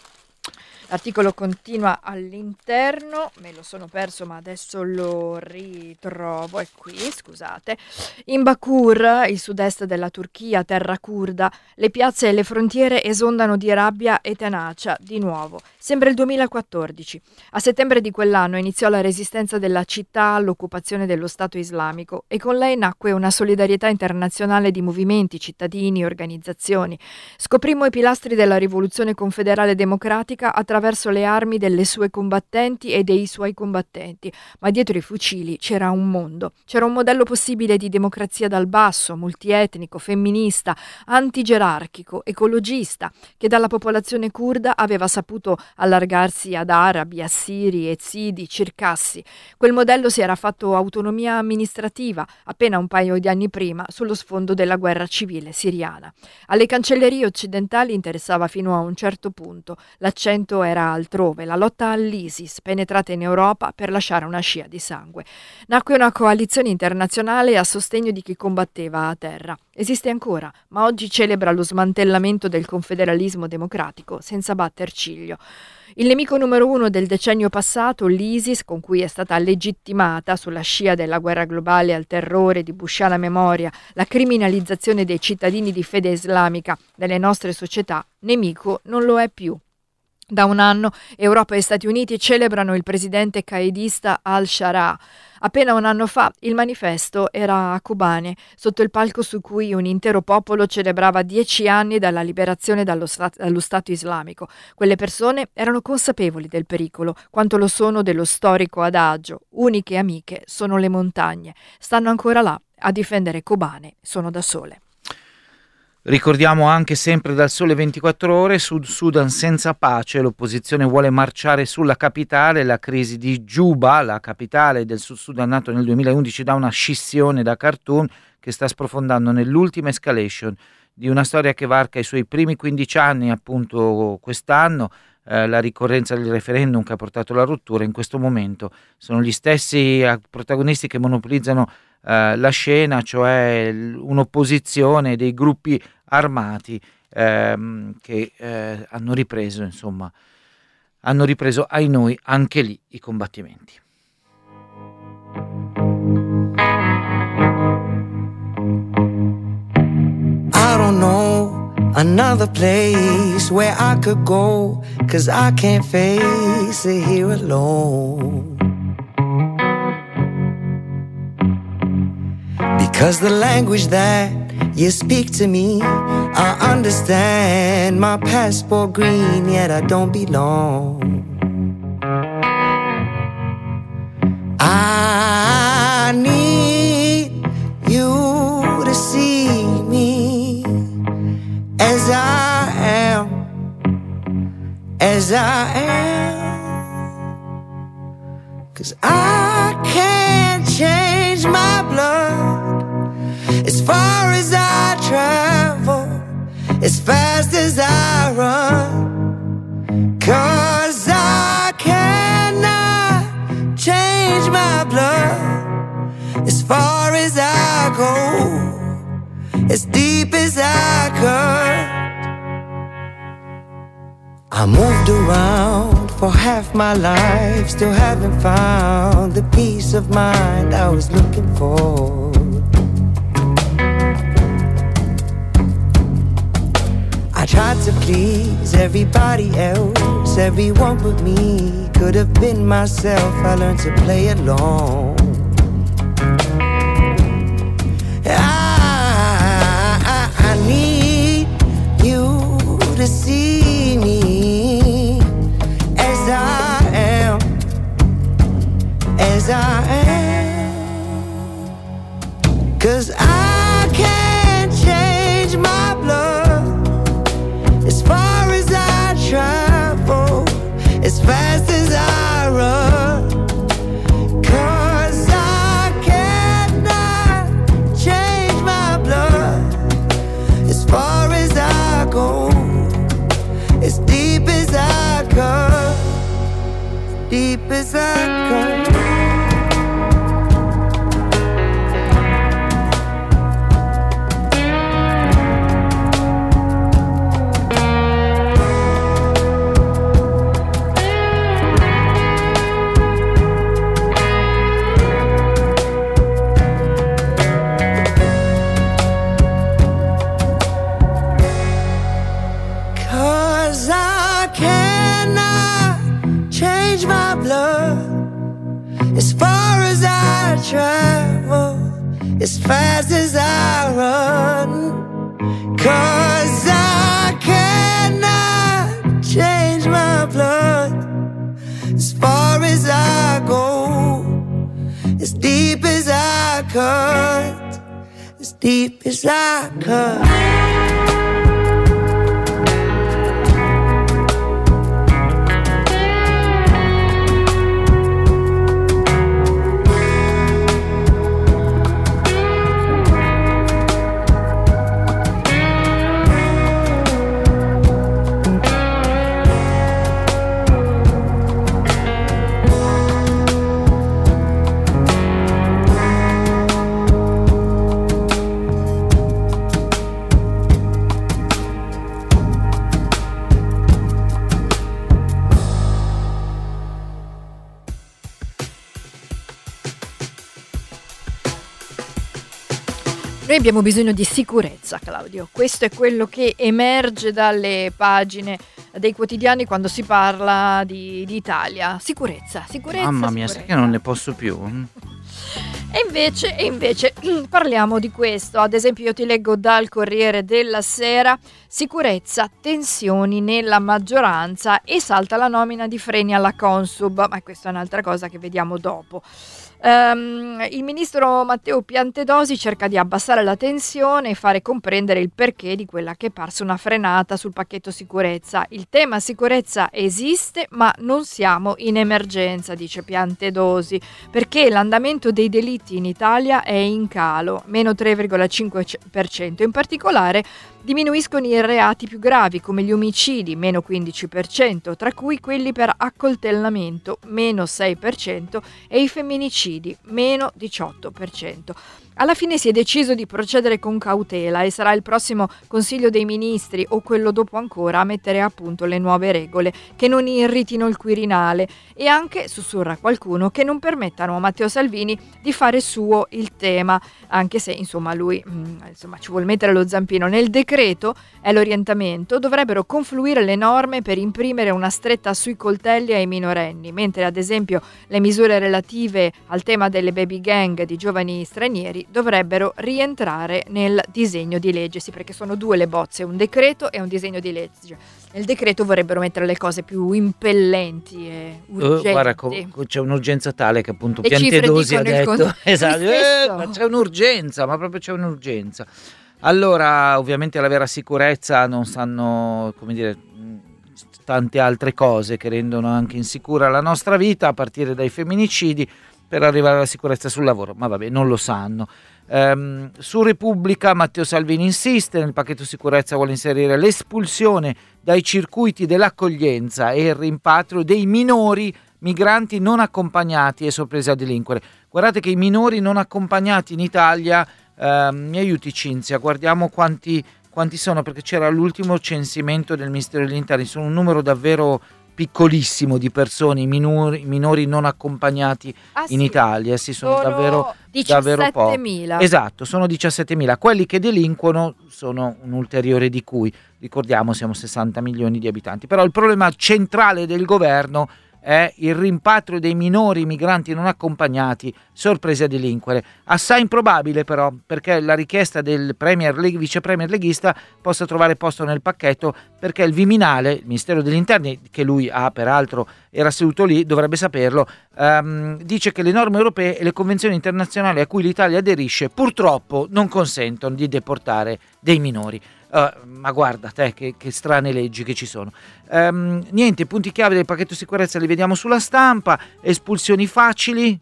L'articolo continua all'interno, me lo sono perso ma adesso lo ritrovo, è qui, scusate. In Bakur, il sud-est della Turchia, terra curda, le piazze e le frontiere esondano di rabbia e tenacia di nuovo. Sembra il 2014. A settembre di quell'anno iniziò la resistenza della città all'occupazione dello Stato islamico e con lei nacque una solidarietà internazionale di movimenti, cittadini, organizzazioni. Scoprimmo i pilastri della rivoluzione confederale democratica attraverso le armi delle sue combattenti e dei suoi combattenti, ma dietro i fucili c'era un mondo, c'era un modello possibile di democrazia dal basso, multietnico, femminista, antigerarchico, ecologista, che dalla popolazione curda aveva saputo allargarsi ad arabi, assiri, ezidi, circassi. Quel modello si era fatto autonomia amministrativa appena un paio di anni prima sullo sfondo della guerra civile siriana. Alle cancellerie occidentali interessava fino a un certo punto, l'accento era altrove, la lotta all'ISIS, penetrata in Europa per lasciare una scia di sangue. Nacque una coalizione internazionale a sostegno di chi combatteva a terra. Esiste ancora, ma oggi celebra lo smantellamento del confederalismo democratico senza batter ciglio. Il nemico numero 1 del decennio passato, l'ISIS, con cui è stata legittimata sulla scia della guerra globale al terrore di busciana memoria la criminalizzazione dei cittadini di fede islamica nelle nostre società, nemico non lo è più. Da un anno Europa e Stati Uniti celebrano il presidente qaedista al-Sharaa. Appena un anno fa il manifesto era a Kobane, sotto il palco su cui un intero popolo celebrava 10 anni dalla liberazione dallo Stato islamico. Quelle persone erano consapevoli del pericolo, quanto lo sono dello storico adagio. Uniche amiche sono le montagne. Stanno ancora là a difendere Kobane, sono da sole. Ricordiamo anche sempre dal Sole 24 Ore, Sud Sudan senza pace, l'opposizione vuole marciare sulla capitale, la crisi di Giuba, la capitale del Sud Sudan nato nel 2011 da una scissione da Khartoum che sta sprofondando nell'ultima escalation di una storia che varca i suoi primi 15 anni, appunto quest'anno, la ricorrenza del referendum che ha portato alla rottura. In questo momento sono gli stessi protagonisti che monopolizzano la scena, cioè un'opposizione dei gruppi armati che hanno ripreso ai noi anche lì i combattimenti. I don't know another place where I could go, 'cause I can't face it here alone. Because the language that you speak to me, I understand. My passport green, yet I don't belong. I need you to see me as I am, as I am. 'Cause I can't change my blood as far as I travel, as fast as I run. 'Cause I cannot change my blood as far as I go, as deep as I could. I moved around for half my life, still haven't found the peace of mind I was looking for. I tried to please everybody else, everyone but me. Could have been myself, I learned to play along. I need you to see me as I am, as I am. 'Cause I can't change my blood as far as I travel, as fast as I run. 'Cause I cannot change my blood as far as I go, as deep as I go, as deep as I go. As far as I travel, as fast as I run. 'Cause I cannot change my blood as far as I go, as deep as I cut, as deep as I cut. Noi abbiamo bisogno di sicurezza, Claudio. Questo è quello che emerge dalle pagine dei quotidiani quando si parla di Italia. Sicurezza. Mamma mia, sai che non ne posso più. E invece parliamo di questo. Ad esempio io ti leggo dal Corriere della Sera: sicurezza, tensioni nella maggioranza e salta la nomina di Freni alla Consub. Ma questa è un'altra cosa che vediamo dopo. Il ministro Matteo Piantedosi cerca di abbassare la tensione e fare comprendere il perché di quella che è parsa una frenata sul pacchetto sicurezza. Il tema sicurezza esiste, ma non siamo in emergenza, dice Piantedosi, perché l'andamento dei delitti in Italia è in calo, meno 3,5%. In particolare diminuiscono i reati più gravi come gli omicidi, meno 15%, tra cui quelli per accoltellamento, meno 6%, e i femminicidi, meno 18%. Alla fine si è deciso di procedere con cautela e sarà il prossimo Consiglio dei Ministri o quello dopo ancora a mettere a punto le nuove regole che non irritino il Quirinale e anche, sussurra qualcuno, che non permettano a Matteo Salvini di fare suo il tema, anche se lui ci vuol mettere lo zampino. Nel decreto è l'orientamento, dovrebbero confluire le norme per imprimere una stretta sui coltelli ai minorenni, mentre ad esempio le misure relative al tema delle baby gang di giovani stranieri dovrebbero rientrare nel disegno di legge, sì, perché sono due le bozze, un decreto e un disegno di legge. Nel decreto vorrebbero mettere le cose più impellenti e urgenti. Guarda, c'è un'urgenza tale che appunto Le Piantedosi ha detto esatto, ma c'è un'urgenza, ma proprio c'è un'urgenza. Allora, ovviamente la vera sicurezza non sanno, tante altre cose che rendono anche insicura la nostra vita, a partire dai femminicidi per arrivare alla sicurezza sul lavoro, ma vabbè, non lo sanno. Su Repubblica Matteo Salvini insiste, nel pacchetto sicurezza vuole inserire l'espulsione dai circuiti dell'accoglienza e il rimpatrio dei minori migranti non accompagnati e sorpresi a delinquere. Guardate che i minori non accompagnati in Italia, mi aiuti Cinzia, guardiamo quanti sono, perché c'era l'ultimo censimento del Ministero degli Interni, sono un numero davvero piccolissimo di persone, minori non accompagnati in Italia, sono davvero 17.000. Esatto, sono 17.000. Quelli che delinquono sono un ulteriore di cui, ricordiamo, siamo 60 milioni di abitanti. Però il problema centrale del governo è il rimpatrio dei minori migranti non accompagnati sorpresi a delinquere. Assai improbabile però, perché la richiesta del vice premier leghista possa trovare posto nel pacchetto, perché il Viminale, il Ministero degli Interni, che lui ha peraltro, era seduto lì, dovrebbe saperlo, dice che le norme europee e le convenzioni internazionali a cui l'Italia aderisce purtroppo non consentono di deportare dei minori. Ma guarda te che strane leggi che ci sono. Niente, punti chiave del pacchetto sicurezza li vediamo sulla stampa. Espulsioni facili.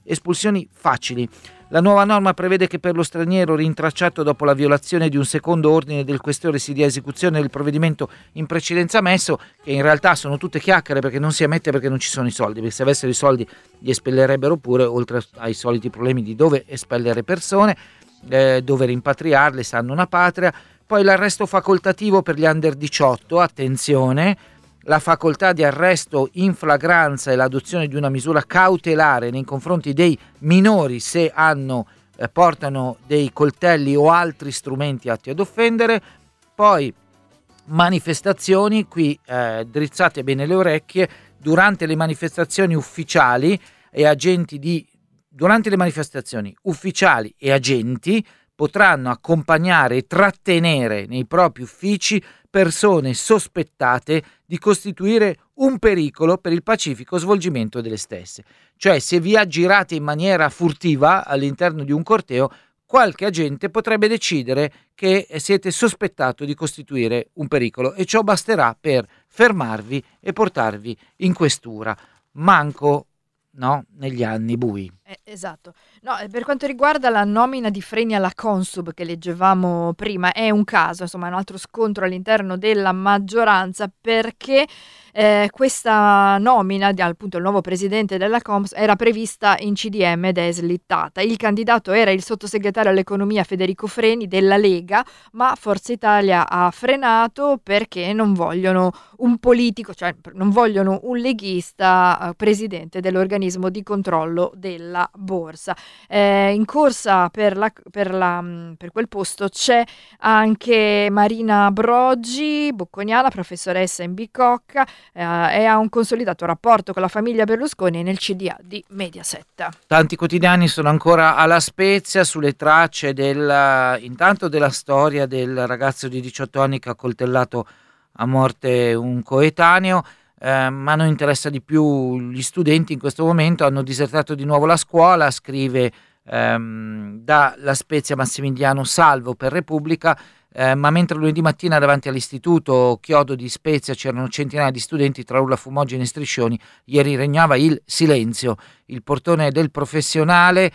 La nuova norma prevede che per lo straniero rintracciato dopo la violazione di un secondo ordine del questore si dia esecuzione del provvedimento in precedenza emesso, che in realtà sono tutte chiacchiere perché non si emette perché non ci sono i soldi, perché se avessero i soldi li espellerebbero pure, oltre ai soliti problemi di dove espellere persone, dove rimpatriarle, sanno una patria. Poi l'arresto facoltativo per gli under 18, attenzione, la facoltà di arresto in flagranza e l'adozione di una misura cautelare nei confronti dei minori se portano dei coltelli o altri strumenti atti ad offendere. Poi manifestazioni, qui drizzate bene le orecchie, durante le manifestazioni ufficiali ufficiali e agenti potranno accompagnare e trattenere nei propri uffici persone sospettate di costituire un pericolo per il pacifico svolgimento delle stesse. Cioè, se vi aggirate in maniera furtiva all'interno di un corteo, qualche agente potrebbe decidere che siete sospettato di costituire un pericolo e ciò basterà per fermarvi e portarvi in questura. Manco negli anni bui. Esatto. No, per quanto riguarda la nomina di Freni alla Consub che leggevamo prima, è un caso, insomma, è un altro scontro all'interno della maggioranza, perché questa nomina appunto il nuovo presidente della Consub era prevista in CDM ed è slittata. Il candidato era il sottosegretario all'economia Federico Freni della Lega, ma Forza Italia ha frenato perché non vogliono un politico, cioè non vogliono un leghista presidente dell'organismo di controllo della borsa. In corsa per quel posto c'è anche Marina Broggi, bocconiana, professoressa in Bicocca, e ha un consolidato rapporto con la famiglia Berlusconi nel CDA di Mediaset. Tanti quotidiani sono ancora alla Spezia sulle tracce intanto della storia del ragazzo di 18 anni che ha coltellato a morte un coetaneo. ma non interessa di più gli studenti in questo momento. Hanno disertato di nuovo la scuola, scrive da La Spezia Massimiliano Salvo per Repubblica. Ma mentre lunedì mattina davanti all'istituto Chiodo di Spezia c'erano centinaia di studenti tra urla, fumogene e striscioni, ieri regnava il silenzio. Il portone del professionale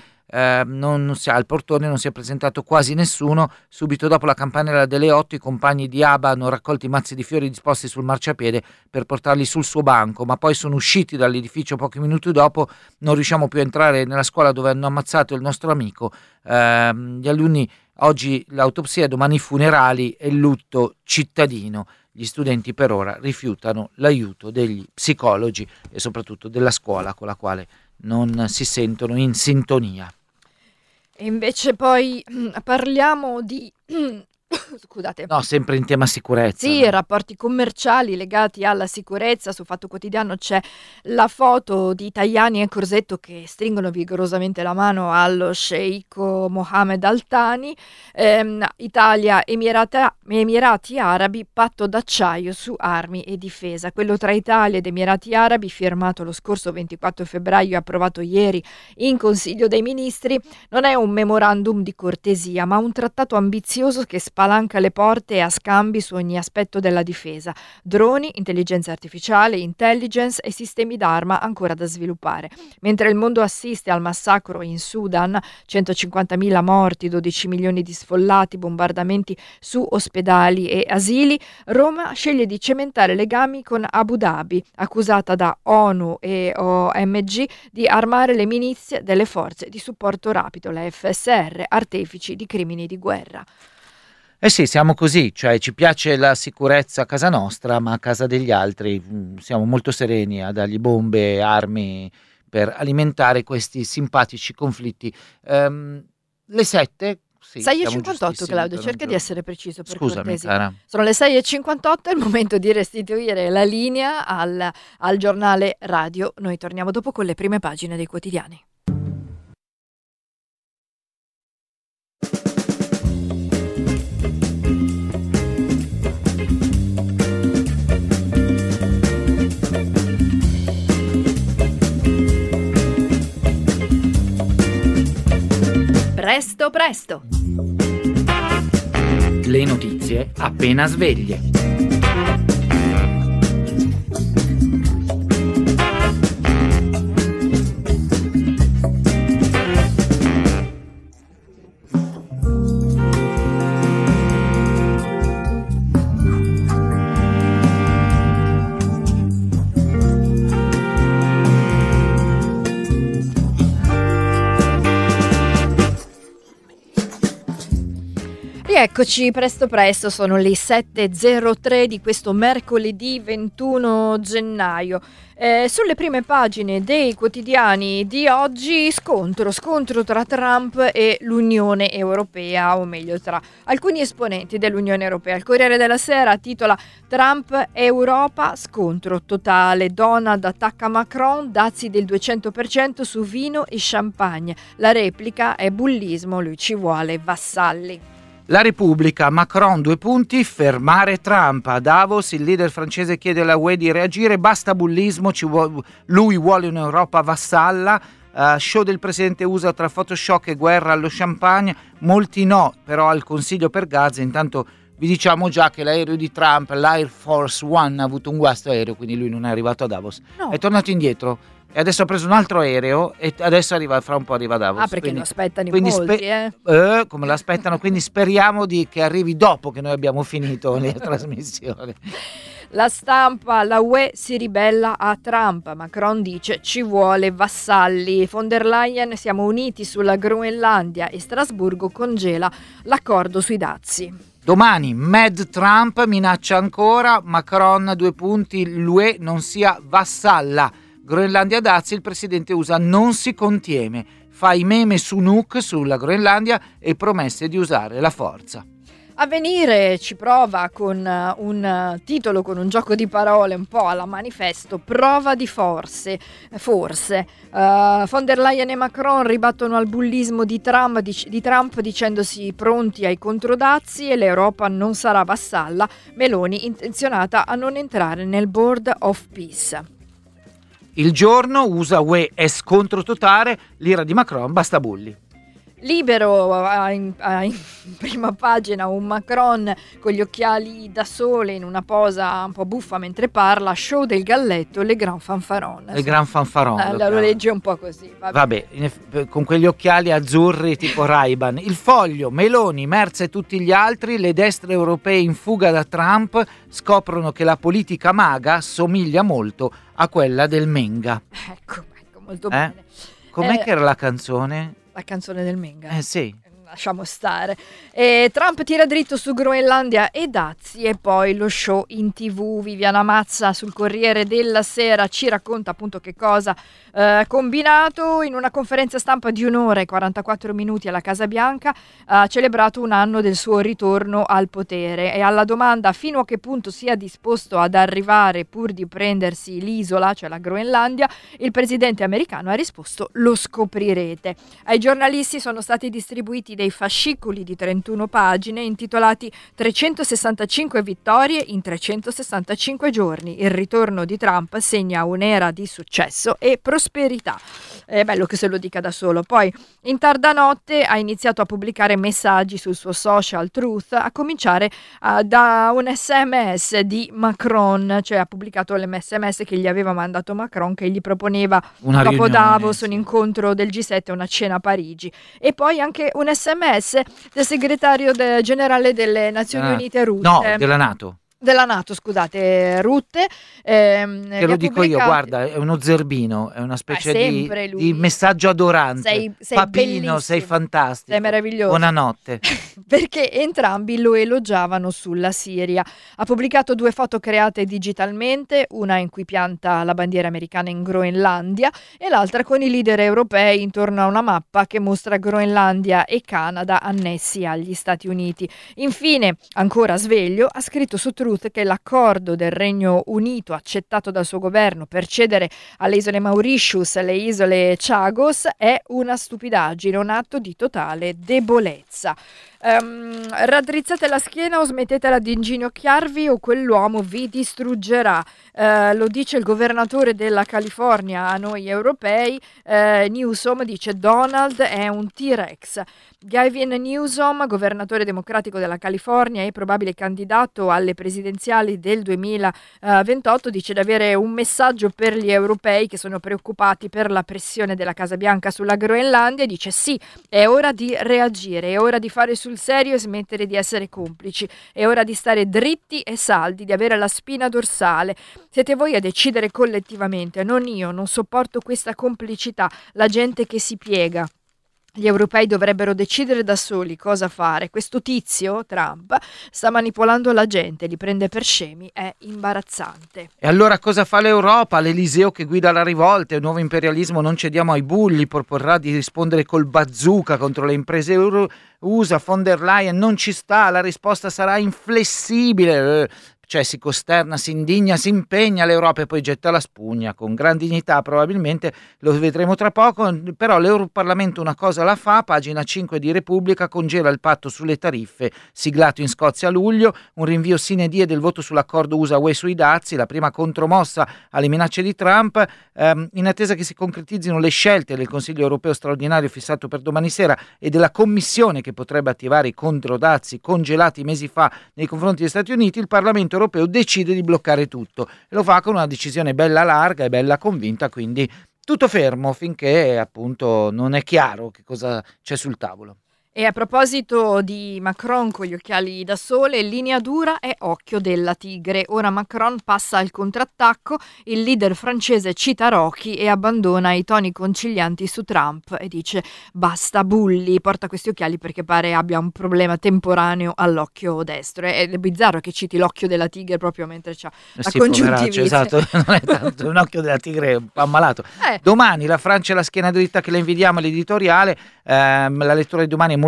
al portone non si è presentato quasi nessuno. Subito dopo la campanella delle 8 i compagni di ABA hanno raccolto i mazzi di fiori disposti sul marciapiede per portarli sul suo banco, ma poi sono usciti dall'edificio pochi minuti dopo. Non riusciamo più a entrare nella scuola dove hanno ammazzato il nostro amico. Gli alunni, oggi l'autopsia, domani i funerali e il lutto cittadino. Gli studenti per ora rifiutano l'aiuto degli psicologi e soprattutto della scuola, con la quale non si sentono in sintonia. E invece poi parliamo di scusate. No, sempre in tema sicurezza. Sì, no? Rapporti commerciali legati alla sicurezza. Su Fatto Quotidiano c'è la foto di Tajani e Crosetto che stringono vigorosamente la mano allo sceicco Mohammed Al Thani. Italia, Emirati Arabi, patto d'acciaio su armi e difesa. Quello tra Italia ed Emirati Arabi, firmato lo scorso 24 febbraio e approvato ieri in Consiglio dei Ministri, non è un memorandum di cortesia, ma un trattato ambizioso che spalanca le porte a scambi su ogni aspetto della difesa: droni, intelligenza artificiale, intelligence e sistemi d'arma ancora da sviluppare. Mentre il mondo assiste al massacro in Sudan, 150.000 morti, 12 milioni di sfollati, bombardamenti su ospedali e asili, Roma sceglie di cementare legami con Abu Dhabi, accusata da ONU e OMG di armare le milizie delle forze di supporto rapido, la FSR, artefici di crimini di guerra. Eh sì, siamo così, cioè ci piace la sicurezza a casa nostra, ma a casa degli altri siamo molto sereni a dargli bombe e armi per alimentare questi simpatici conflitti. Le 7... Sì, 6:58, Claudio, cerca di essere preciso, per Scusami, cortesia. cara. Sono le 6:58, è il momento di restituire la linea al giornale radio. Noi torniamo dopo con le prime pagine dei quotidiani. Presto, presto! Le notizie appena sveglie. Eccoci, presto presto, sono le 7:03 di questo mercoledì 21 gennaio. Sulle prime pagine dei quotidiani di oggi scontro tra Trump e l'Unione Europea, o meglio tra alcuni esponenti dell'Unione Europea. Il Corriere della Sera titola Trump Europa, scontro totale, Donald attacca Macron, dazi del 200% su vino e champagne, la replica è bullismo, lui ci vuole vassalli. La Repubblica, Macron, 2 punti, fermare Trump. A Davos il leader francese chiede alla UE di reagire, basta bullismo, lui vuole un'Europa vassalla. Show del presidente USA tra Photoshop e guerra allo champagne, molti no però al Consiglio per Gaza. Intanto vi diciamo già che l'aereo di Trump, l'Air Force One, ha avuto un guasto aereo, quindi lui non è arrivato a Davos, no. È tornato indietro e adesso ha preso un altro aereo e adesso fra un po' arriva a Davos. Perché quindi, lo aspettano in molti, come lo aspettano, quindi speriamo che arrivi dopo che noi abbiamo finito la trasmissione. La Stampa, la UE si ribella a Trump, Macron dice ci vuole vassalli, von der Leyen siamo uniti sulla Groenlandia e Strasburgo congela l'accordo sui dazi. Domani Mad Trump minaccia ancora, Macron 2 punti, l'UE non sia vassalla. Groenlandia dazi, il presidente USA non si contiene, fa i meme su Nuuk sulla Groenlandia e promesse di usare la forza. Avvenire ci prova con un titolo, con un gioco di parole un po' alla manifesto, prova di forze. Von der Leyen e Macron ribattono al bullismo di Trump dicendosi pronti ai controdazi e l'Europa non sarà vassalla, Meloni intenzionata a non entrare nel Board of Peace. Il giorno USA-UE è scontro totale, l'ira di Macron basta bulli. Libero ha in prima pagina un Macron con gli occhiali da sole in una posa un po' buffa mentre parla, show del galletto, le grand fanfaron. Le grand fanfaron. Lo legge un po' così. Vabbè, con quegli occhiali azzurri tipo Ray-Ban. Il Foglio, Meloni, Merz e tutti gli altri, le destre europee in fuga da Trump scoprono che la politica maga somiglia molto a quella del Menga. Ecco, molto bene. Com'è che era la canzone? La canzone del Menga. Sì. Lasciamo stare. Trump tira dritto su Groenlandia e dazi, e poi lo show in TV. Viviana Mazza sul Corriere della Sera ci racconta appunto che cosa combinato. In una conferenza stampa di 1 ora e 44 minuti alla Casa Bianca ha celebrato un anno del suo ritorno al potere, e alla domanda fino a che punto sia disposto ad arrivare pur di prendersi l'isola, cioè la Groenlandia, il presidente americano ha risposto: lo scoprirete. Ai giornalisti sono stati distribuiti dei fascicoli di 31 pagine intitolati 365 vittorie in 365 giorni. Il ritorno di Trump segna un'era di successo e prosperità. È bello che se lo dica da solo. Poi in tarda notte ha iniziato a pubblicare messaggi sul suo social Truth, a cominciare da un SMS di Macron, cioè ha pubblicato l'SMS che gli aveva mandato Macron, che gli proponeva una dopo riunione, Davos un incontro del G7, una cena a Parigi, e poi anche un SMS del segretario generale delle Nazioni Unite Rutte. No, della NATO, scusate, Rutte. Te lo dico io, guarda, è uno zerbino, è una specie di messaggio adorante. Sei Papino, bellissimo. sei fantastico. Sei meraviglioso. Buonanotte. Perché entrambi lo elogiavano sulla Siria. Ha pubblicato 2 foto create digitalmente, una in cui pianta la bandiera americana in Groenlandia e l'altra con i leader europei intorno a una mappa che mostra Groenlandia e Canada annessi agli Stati Uniti. Infine, ancora sveglio, ha scritto su Truth che l'accordo del Regno Unito accettato dal suo governo per cedere alle isole Mauritius e le isole Chagos è una stupidaggine, un atto di totale debolezza. Raddrizzate la schiena o smettetela di inginocchiarvi o quell'uomo vi distruggerà. Lo dice il governatore della California a noi europei. Newsom dice: Donald è un T-Rex. Gavin Newsom, governatore democratico della California e probabile candidato alle presidenziali del 2028, dice di avere un messaggio per gli europei che sono preoccupati per la pressione della Casa Bianca sulla Groenlandia. Dice: sì, è ora di reagire, è ora di fare sul serio e smettere di essere complici, è ora di stare dritti e saldi, di avere la spina dorsale. Siete voi a decidere collettivamente, non io. Non sopporto questa complicità, la gente che si piega. Gli europei dovrebbero decidere da soli cosa fare. Questo tizio, Trump, sta manipolando la gente, li prende per scemi, è imbarazzante. E allora cosa fa l'Europa? L'Eliseo che guida la rivolta, il nuovo imperialismo, non cediamo ai bulli, proporrà di rispondere col bazooka contro le imprese USA. Von der Leyen non ci sta, la risposta sarà inflessibile. Cioè si costerna, si indigna, si impegna l'Europa e poi getta la spugna con gran dignità, probabilmente lo vedremo tra poco. Però l'Europarlamento una cosa la fa, pagina 5 di Repubblica: congela il patto sulle tariffe siglato in Scozia a luglio, un rinvio sine die del voto sull'accordo USA-UE sui dazi, la prima contromossa alle minacce di Trump, in attesa che si concretizzino le scelte del Consiglio europeo straordinario fissato per domani sera e della Commissione che potrebbe attivare i controdazi congelati mesi fa nei confronti degli Stati Uniti. Il Parlamento europeo decide di bloccare tutto e lo fa con una decisione bella larga e bella convinta, quindi tutto fermo finché appunto non è chiaro che cosa c'è sul tavolo. E a proposito di Macron con gli occhiali da sole, linea dura e occhio della tigre. Ora Macron passa al contrattacco, il leader francese cita Rocky e abbandona i toni concilianti su Trump e dice: basta bulli. Porta questi occhiali perché pare abbia un problema temporaneo all'occhio destro. È bizzarro che citi l'occhio della tigre proprio mentre c'ha la congiuntivite. Esatto, non è tanto un occhio della tigre un po' ammalato. Domani la Francia è la schiena dritta che le invidiamo, l'editoriale, la lettura di domani è molto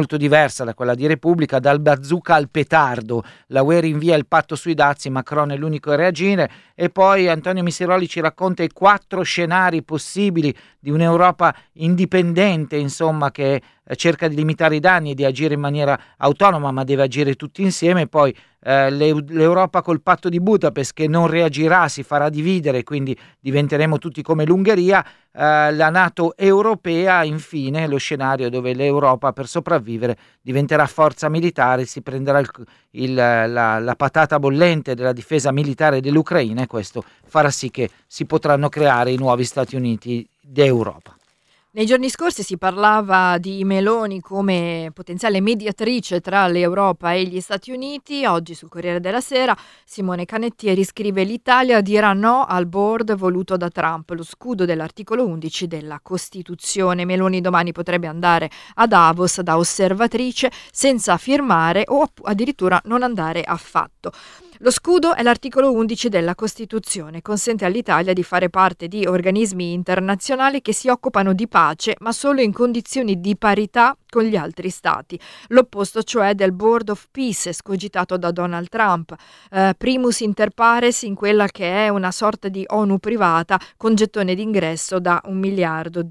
molto diversa da quella di Repubblica, dal bazooka al petardo, la UE rinvia il patto sui dazi, Macron è l'unico a reagire, e poi Antonio Misiroli ci racconta i 4 scenari possibili di un'Europa indipendente, insomma, che cerca di limitare i danni e di agire in maniera autonoma, ma deve agire tutti insieme. Poi l'Europa col patto di Budapest, che non reagirà, si farà dividere, quindi diventeremo tutti come l'Ungheria. La NATO europea, infine, lo scenario dove l'Europa, per sopravvivere, diventerà forza militare, si prenderà la patata bollente della difesa militare dell'Ucraina, e questo farà sì che si potranno creare i nuovi Stati Uniti d'Europa. Nei giorni scorsi si parlava di Meloni come potenziale mediatrice tra l'Europa e gli Stati Uniti. Oggi sul Corriere della Sera Simone Canettieri scrive: l'Italia dirà no al board voluto da Trump, lo scudo dell'articolo 11 della Costituzione. Meloni domani potrebbe andare a Davos da osservatrice senza firmare o addirittura non andare affatto. Lo scudo è l'articolo 11 della Costituzione, consente all'Italia di fare parte di organismi internazionali che si occupano di pace, ma solo in condizioni di parità con gli altri stati. L'opposto cioè del Board of Peace escogitato da Donald Trump, primus inter pares in quella che è una sorta di ONU privata con gettone d'ingresso da $1 miliardo.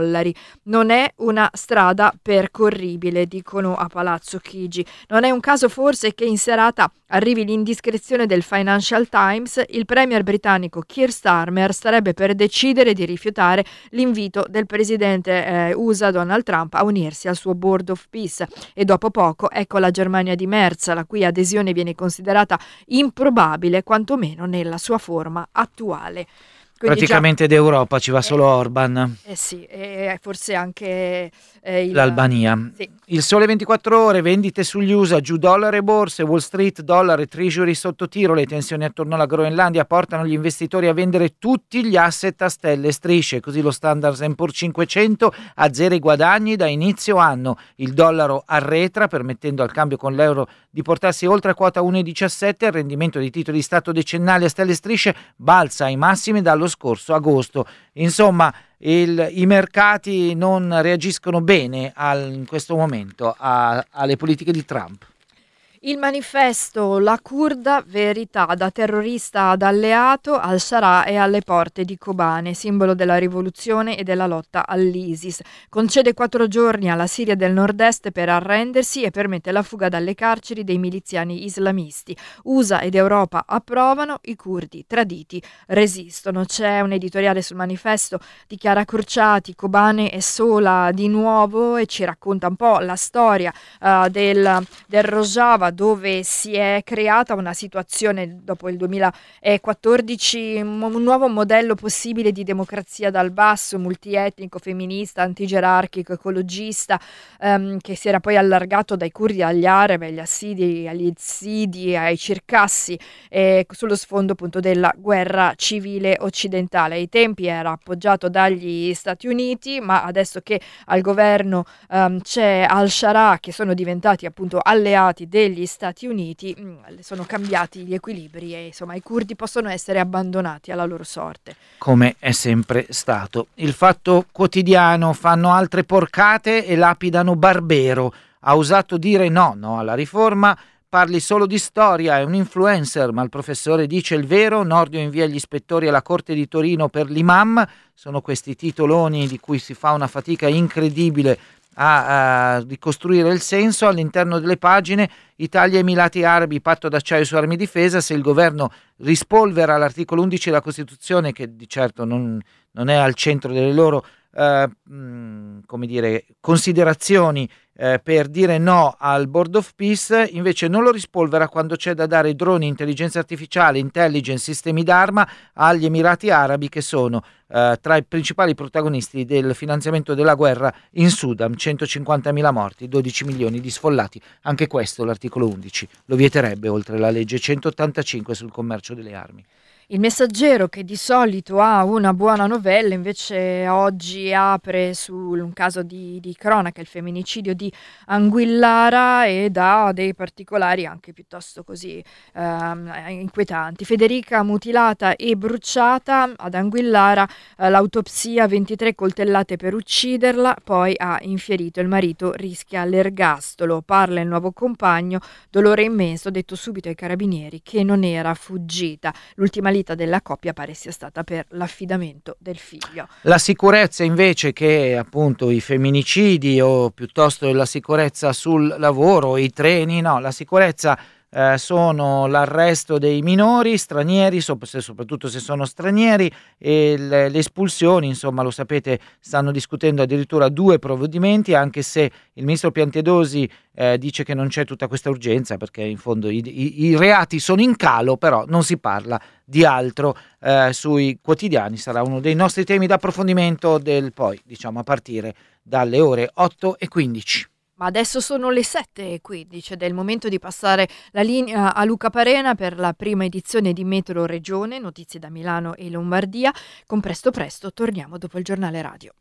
Non è una strada percorribile, dicono a Palazzo Chigi. Non è un caso forse che in serata arrivi l'indiscrezione del Financial Times. Il premier britannico Keir Starmer starebbe per decidere di rifiutare l'invito del presidente USA Donald Trump a unirsi al suo Board of Peace, e dopo poco ecco la Germania di Merz, la cui adesione viene considerata improbabile, quantomeno nella sua forma attuale. Quindi praticamente d'Europa ci va solo Orban. Sì, e forse anche l'Albania. Sì. Il Sole 24 Ore, vendite sugli USA, giù dollaro e borse, Wall Street, dollaro e treasury sotto tiro, le tensioni attorno alla Groenlandia portano gli investitori a vendere tutti gli asset a stelle e strisce, così lo Standard & Poor's 500 azzera i guadagni da inizio anno, il dollaro arretra permettendo al cambio con l'euro di portarsi oltre a quota 1,17, il rendimento dei titoli di Stato decennali a stelle e strisce balza ai massimi dallo scorso agosto. Insomma, i mercati non reagiscono bene in questo momento alle politiche di Trump. Il manifesto La Curda, verità da terrorista ad alleato, al-Sharaa è alle porte di Kobane, simbolo della rivoluzione e della lotta all'ISIS. Concede 4 giorni alla Siria del nord-est per arrendersi e permette la fuga dalle carceri dei miliziani islamisti. USA ed Europa approvano, i curdi traditi resistono. C'è un editoriale sul manifesto di Chiara Crociati. Kobane è sola di nuovo e ci racconta un po' la storia del Rojava, dove si è creata una situazione dopo il 2014, un nuovo modello possibile di democrazia dal basso, multietnico, femminista, antigerarchico, ecologista, che si era poi allargato dai curdi agli arabi, agli assidi, agli yazidi, ai circassi, sullo sfondo appunto della guerra civile occidentale. Ai tempi era appoggiato dagli Stati Uniti, ma adesso che al governo c'è al-Sharaa, che sono diventati appunto alleati degli Stati Uniti, sono cambiati gli equilibri e insomma i curdi possono essere abbandonati alla loro sorte. Come è sempre stato. Il Fatto Quotidiano: fanno altre porcate e lapidano Barbero. Ha osato dire no alla riforma, parli solo di storia, è un influencer, ma il professore dice il vero. Nordio invia gli ispettori alla Corte di Torino per l'imam. Sono questi titoloni di cui si fa una fatica incredibile a ricostruire il senso. All'interno delle pagine: Italia e Emirati Arabi, patto d'acciaio su armi e difesa. Se il governo rispolvera l'articolo 11 della Costituzione, che di certo non è al centro delle loro considerazioni per dire no al Board of Peace, invece non lo rispolvera quando c'è da dare droni, intelligenza artificiale, intelligence, sistemi d'arma agli Emirati Arabi, che sono tra i principali protagonisti del finanziamento della guerra in Sudan. 150.000 morti, 12 milioni di sfollati. Anche questo l'articolo 11 lo vieterebbe, oltre alla legge 185 sul commercio delle armi. Il Messaggero, che di solito ha una buona novella, invece oggi apre su un caso di cronaca, il femminicidio di Anguillara, e dà dei particolari anche piuttosto così inquietanti. Federica mutilata e bruciata ad Anguillara, l'autopsia: 23 coltellate per ucciderla, poi ha infierito, il marito rischia l'ergastolo, parla il nuovo compagno, dolore immenso, detto subito ai carabinieri che non era fuggita. L'ultima della coppia pare sia stata per l'affidamento del figlio. La sicurezza invece, che appunto i femminicidi o piuttosto la sicurezza sul lavoro, i treni, no, la sicurezza sono l'arresto dei minori stranieri, soprattutto se sono stranieri, e le espulsioni. Insomma, lo sapete, stanno discutendo addirittura 2 provvedimenti, anche se il ministro Piantedosi dice che non c'è tutta questa urgenza, perché in fondo i reati sono in calo, però non si parla di altro sui quotidiani. Sarà uno dei nostri temi d'approfondimento a partire dalle ore 8:15. Ma adesso sono le 7:15 ed è il momento di passare la linea a Luca Parena per la prima edizione di Metro Regione, notizie da Milano e Lombardia. Con Presto Presto torniamo dopo il giornale radio.